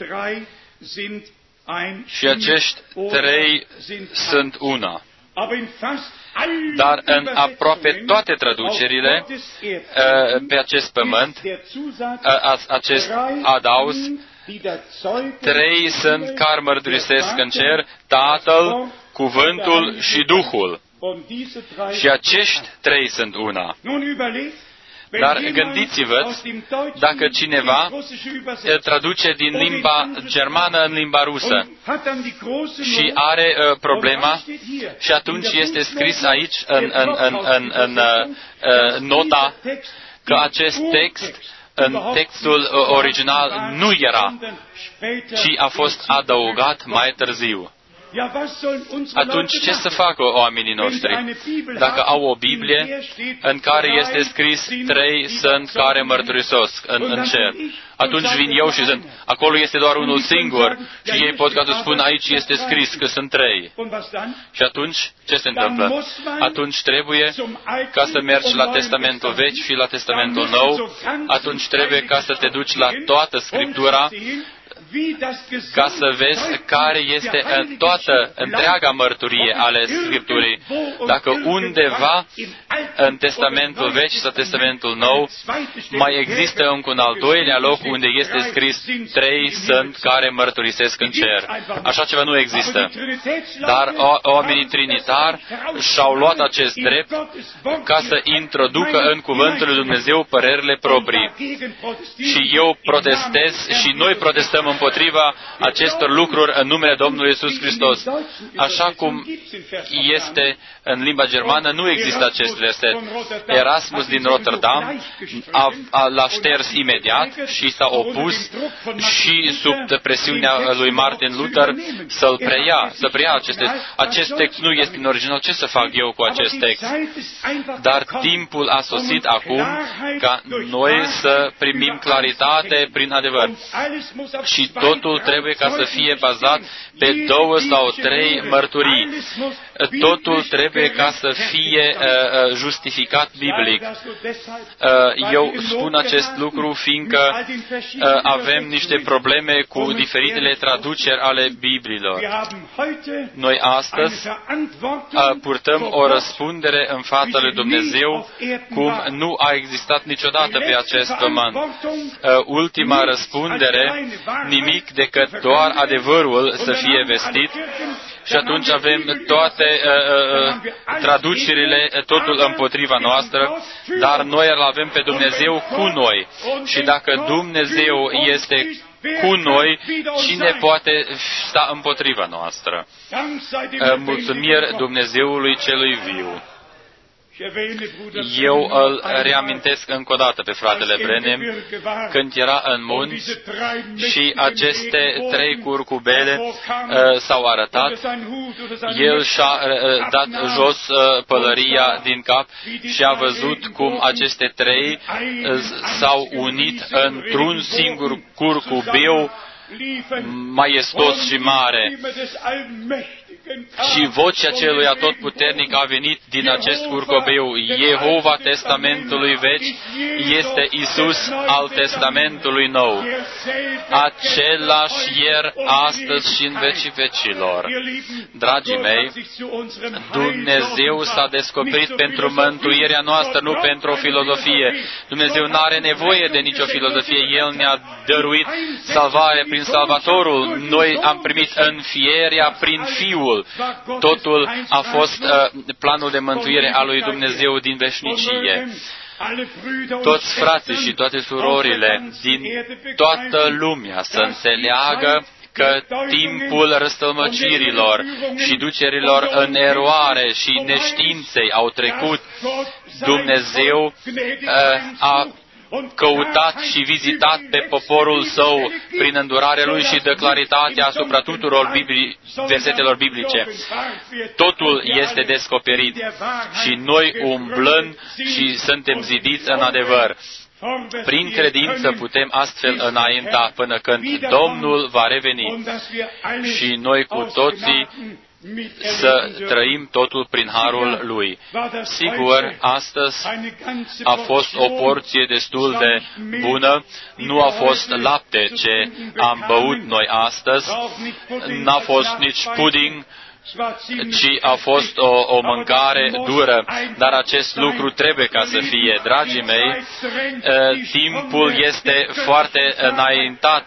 Și acești trei sunt una. Dar în aproape toate traducerile pe acest pământ, acest adaus, trei sunt care mărturisesc în cer, Tatăl, Cuvântul și Duhul. Și acești trei sunt una. Dar gândiți-vă, dacă cineva traduce din limba germană în limba rusă și are uh, problema și atunci este scris aici în, în, în, în, în uh, nota că acest text în textul original nu era, ci a fost adăugat mai târziu. Atunci ce să facă oamenii noștri? Dacă au o Biblie în care este scris trei sunt care mărturisesc în, în cer, atunci vin eu și zic, acolo este doar unul singur și ei pot ca să spun aici este scris că sunt trei. Și atunci ce se întâmplă? Atunci trebuie ca să mergi la Testamentul Vechi și la Testamentul Nou, atunci trebuie ca să te duci la toată Scriptura ca să vezi care este toată întreaga mărturie ale Scripturii. Dacă undeva în Testamentul Vechi sau Testamentul Nou mai există încă un al doilea loc unde este scris trei sunt care mărturisesc în cer. Așa ceva nu există. Dar oamenii trinitari și-au luat acest drept ca să introducă în Cuvântul lui Dumnezeu părerile proprii. Și eu protestez și noi protestăm împotriva acestor lucruri în numele Domnului Iisus Hristos. Așa cum este în limba germană, nu există acest verset. Erasmus din Rotterdam a, a, l-a șters imediat și s-a opus și sub presiunea lui Martin Luther să-l preia, să preia acest text. Acest text nu este în original. Ce să fac eu cu acest text? Dar timpul a sosit acum ca noi să primim claritate prin adevăr. Și totul trebuie ca să fie bazat pe două sau trei mărturii. Totul trebuie ca să fie uh, justificat biblic. Uh, eu spun acest lucru fiindcă uh, avem niște probleme cu diferitele traduceri ale Bibliilor. Noi astăzi uh, purtăm o răspundere în fața lui Dumnezeu cum nu a existat niciodată pe acest pământ. Uh, ultima răspundere, nimic decât doar adevărul să fie vestit. Și atunci avem toate uh, uh, traducerile, totul împotriva noastră, dar noi îl avem pe Dumnezeu cu noi. Și dacă Dumnezeu este cu noi, cine poate sta împotriva noastră? Uh, mulțumiri Dumnezeului celui viu. Eu îl reamintesc încă o dată pe fratele Branham când era în munți și aceste trei curcubele uh, s-au arătat. El și-a uh, dat jos uh, pălăria din cap și a văzut cum aceste trei uh, s-au unit într-un singur curcubeu maestos și mare. Și vocea celui atotputernic a venit din acest curcubeu. Jehova Testamentului Vechi este Isus al Testamentului Nou. Același ieri, astăzi și în vecii vecilor. Dragii mei, Dumnezeu s-a descoperit pentru mântuirea noastră, nu pentru o filozofie. Dumnezeu nu are nevoie de nicio filozofie. El ne-a dăruit salvare prin Salvatorul. Noi am primit înfierea prin Fiul. Totul a fost uh, planul de mântuire a lui Dumnezeu din veșnicie. Toți frații și toate surorile din toată lumea să înțeleagă că timpul răstălmăcirilor și ducerilor în eroare și neștiinței au trecut. Dumnezeu uh, a căutat și vizitat pe poporul său prin îndurarea lui și dă claritate asupra tuturor Bibli, versetelor biblice. Totul este descoperit și noi umblăm și suntem zidiți în adevăr. Prin credință putem astfel înainta până când Domnul va reveni și noi cu toții să trăim totul prin harul Lui. Sigur, astăzi a fost o porție destul de bună, nu a fost lapte ce am băut noi astăzi, n-a fost nici pudding, ci a fost o, o mâncare dură, dar acest lucru trebuie ca să fie. Dragii mei, timpul este foarte înaintat,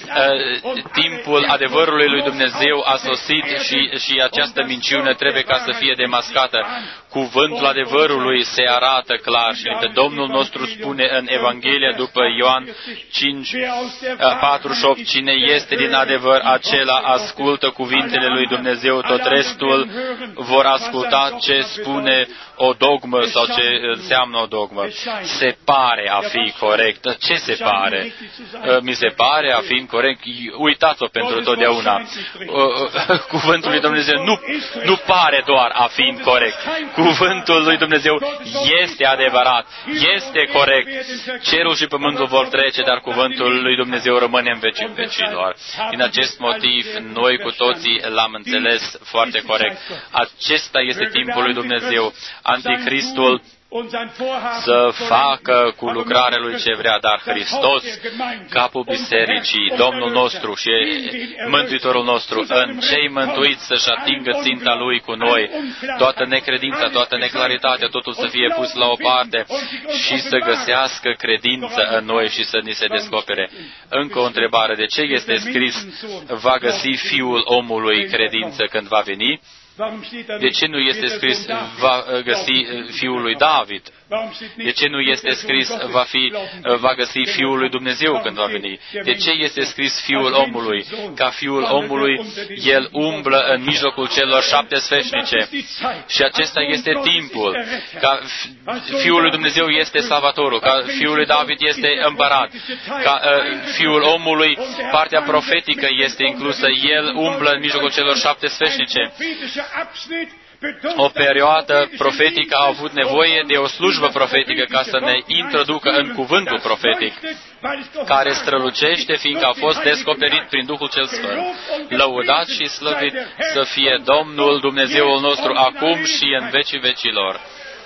timpul adevărului lui Dumnezeu a sosit și, și această minciună trebuie ca să fie demascată. Cuvântul adevărului se arată clar și Domnul nostru spune în Evanghelia după Ioan cinci, patruzeci și opt, cine este din adevăr acela ascultă cuvintele lui Dumnezeu, tot restul vor asculta ce spune o dogmă sau ce înseamnă o dogmă. Se pare a fi corect. Ce se pare? Mi se pare a fi incorect. Uitați-o pentru totdeauna. Cuvântul lui Dumnezeu nu, nu pare doar a fi incorect. Cuvântul lui Dumnezeu este adevărat, este corect. Cerul și pământul vor trece, dar cuvântul lui Dumnezeu rămâne în vecii vecilor. Din acest motiv, noi cu toții l-am înțeles foarte corect. Acesta este timpul lui Dumnezeu. Anticristul să facă cu lucrarea Lui ce vrea, dar Hristos, capul bisericii, Domnul nostru și Mântuitorul nostru, în cei mântuiți să-și atingă ținta Lui cu noi, toată necredința, toată neclaritatea, totul să fie pus la o parte și să găsească credință în noi și să ni se descopere. Încă o întrebare, de ce este scris, va găsi Fiul omului credință când va veni? De ce nu este scris, va găsi Fiul lui David? De ce nu este scris, va, fi, va găsi Fiul lui Dumnezeu când va veni? De ce este scris Fiul omului? Ca Fiul omului, El umblă în mijlocul celor șapte sfeșnice. Și acesta este timpul. Ca Fiul lui Dumnezeu este Salvatorul. Ca Fiul lui David este împărat. Ca uh, Fiul omului, partea profetică este inclusă. El umblă în mijlocul celor șapte sfeșnice. O perioadă profetică a avut nevoie de o slujbă profetică ca să ne introducă în cuvântul profetic, care strălucește, fiindcă a fost descoperit prin Duhul cel Sfânt. Lăudat și slăvit să fie Domnul Dumnezeul nostru acum și în vecii vecilor.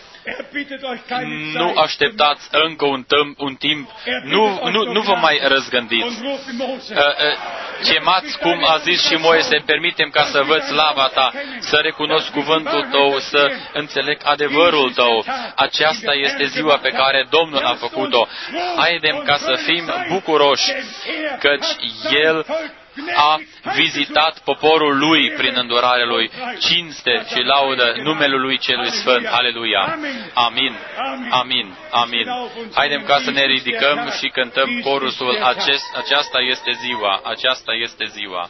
Nu așteptați încă un, tâm, un timp, nu, nu, nu vă mai răzgândiți. Chemați, cum a zis și Moise, permitem ca să văd slava ta, să recunosc cuvântul tău, să înțeleg adevărul tău. Aceasta este ziua pe care Domnul a făcut-o. Haidem ca să fim bucuroși, căci El a vizitat poporul Lui prin îndurarea Lui. Cinste și laudă numelui Lui Celui Sfânt. Aleluia! Amin! Amin! Amin! Haidem ca să ne ridicăm și cântăm corusul. Acest, aceasta este ziua! Aceasta este ziua!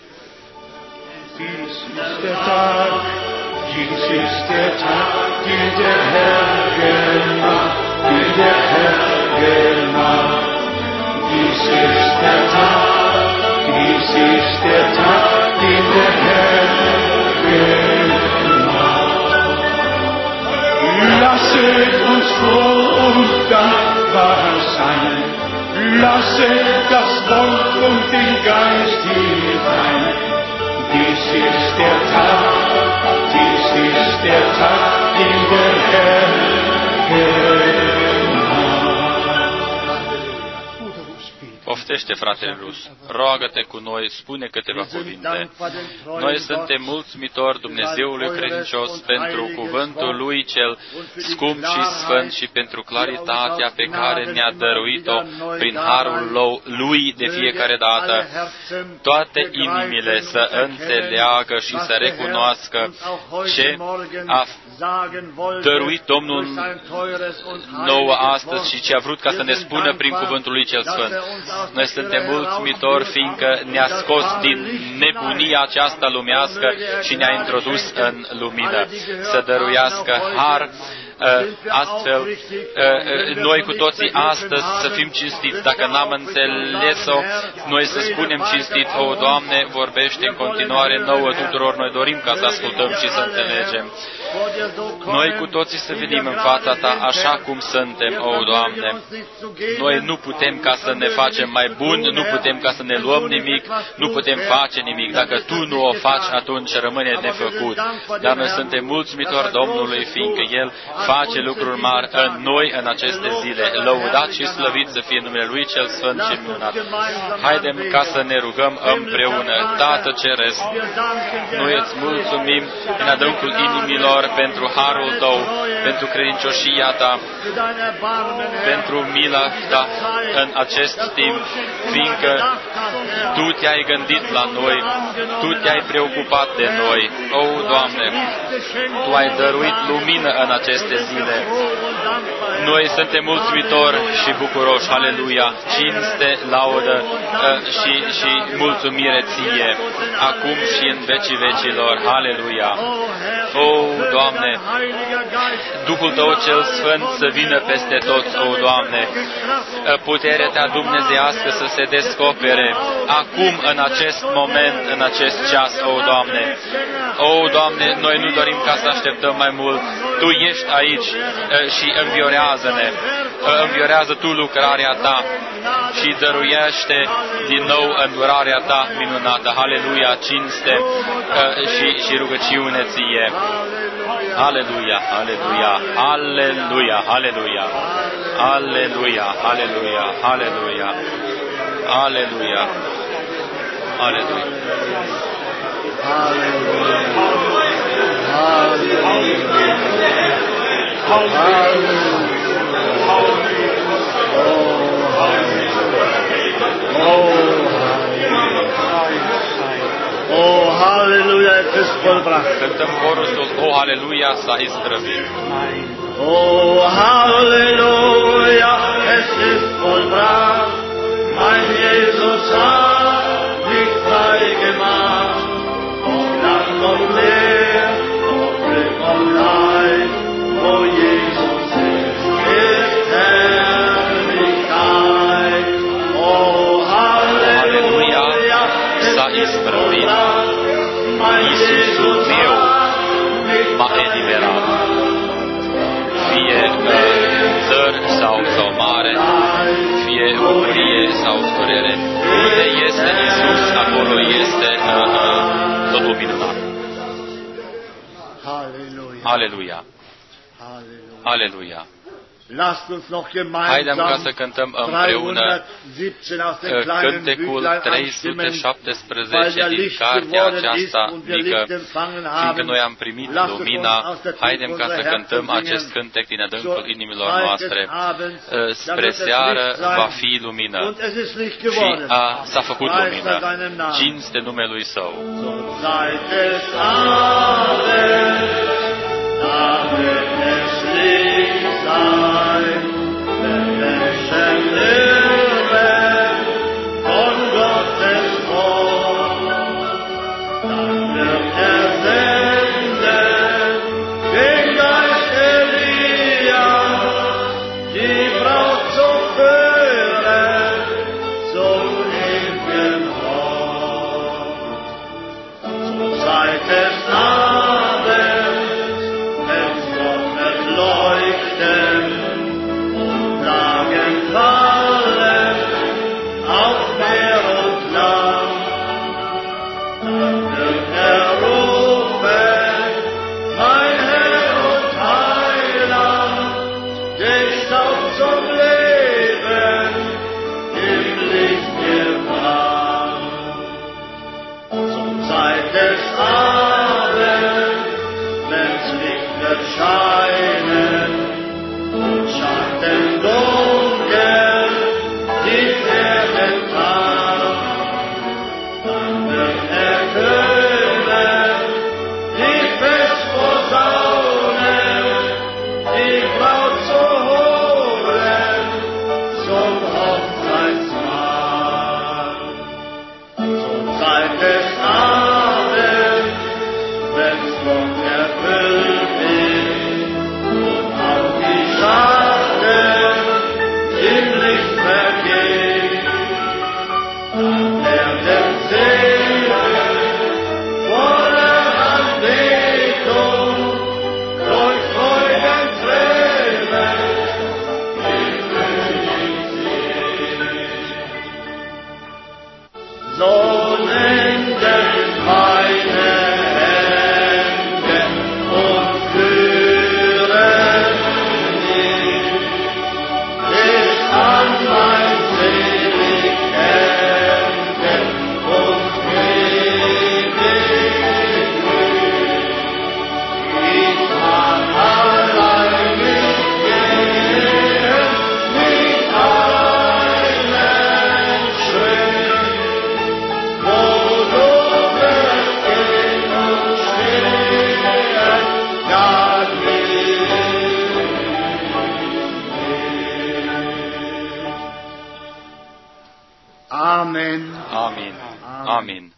Dies ist der Tag, den der Herr gemacht. Lasset uns froh und dankbar sein. Lasset das Wort und den Geist hinein. Dies ist der Tag, dies ist der Tag, den der Herr gemacht. Poftește, fratele Rus, roagă-te cu noi, spune câteva cuvinte. Noi suntem mulțumitori Dumnezeului credincios pentru cuvântul Lui cel scump și sfânt și pentru claritatea pe care ne-a dăruit-o prin harul Lui de fiecare dată. Toate inimile să înțeleagă și să recunoască ce a dăruit Domnul nouă astăzi și ce a vrut ca să ne spună prin cuvântul Lui cel Sfânt. Noi suntem mulțumitori, fiindcă ne-a scos din nebunia aceasta lumească și ne-a introdus în lumină. Să dăruiască har, astfel, noi cu toții astăzi să fim cinstiți. Dacă n-am înțeles-o, noi să spunem cinstit, o, Doamne, vorbește în continuare nouă tuturor. Noi dorim ca să ascultăm și să înțelegem. Noi cu toții să venim în fața Ta așa cum suntem, o, Doamne. Noi nu putem ca să ne facem mai buni, nu putem ca să ne luăm nimic, nu putem face nimic. Dacă Tu nu o faci, atunci rămâne nefăcut. Dar noi suntem mulțumitori Domnului, fiindcă El face lucruri mari în noi în aceste zile. Lăudat și slăvit să fie numele Lui cel Sfânt și minunat. Haidem ca să ne rugăm împreună. Tată Ceresc, noi îți mulțumim în adâncul inimilor pentru harul Tău, pentru credincioșia Ta, pentru mila Ta în acest timp, fiindcă Tu Te-ai gândit la noi, Tu Te-ai preocupat de noi. O, Doamne, Tu ai dăruit lumină în aceste zile. Noi suntem mulțumitori și bucuroși. Aleluia! Cinste, laudă și, și mulțumire Ție, acum și în vecii vecilor. Aleluia! O, Doamne, Duhul Tău cel Sfânt să vină peste toți, o, Doamne, puterea Ta dumnezeiască să se descopere acum, în acest moment, în acest ceas, o, Doamne. O, Doamne, noi nu dorim ca să așteptăm mai mult. Tu ești aici și înviorează-ne. Înviorează Tu lucrarea Ta și dăruiește din nou îndurarea Ta minunată. Haleluia, cinste și, și rugăciune Ție. Aleluia, aleluia, aleluia, aleluia, aleluia, aleluia, aleluia, aleluia, aleluia. Oh, Halleluja, es ist vollbracht. Cântăm chorusul, O, Halleluja, s-a izbrăvit. Oh, Halleluja, es ist vollbracht. Mein Jesus hat mich frei gemacht. Ob Land und Meer, ob Glück und Leid, wo Jesus ist, ist Herrlichkeit. Oh, Halleluja, s-a izbrăvit. Iisusul meu m-a eliberat. Fie țări sau, sau mare, fie bucurie sau durere, unde este Iisus, acolo este uh, uh, totul minunat. Aleluia! Aleluia! Haidem ca să cântăm împreună cântecul trei sute șaptesprezece din cartea aceasta mică, fiindcă noi am primit lumina. Haidem ca să cântăm acest cântec din adâncul inimilor noastre. Spre seară va fi lumină și a, s-a făcut lumină. Cinste numelui Său. Amen. Amin. Amin.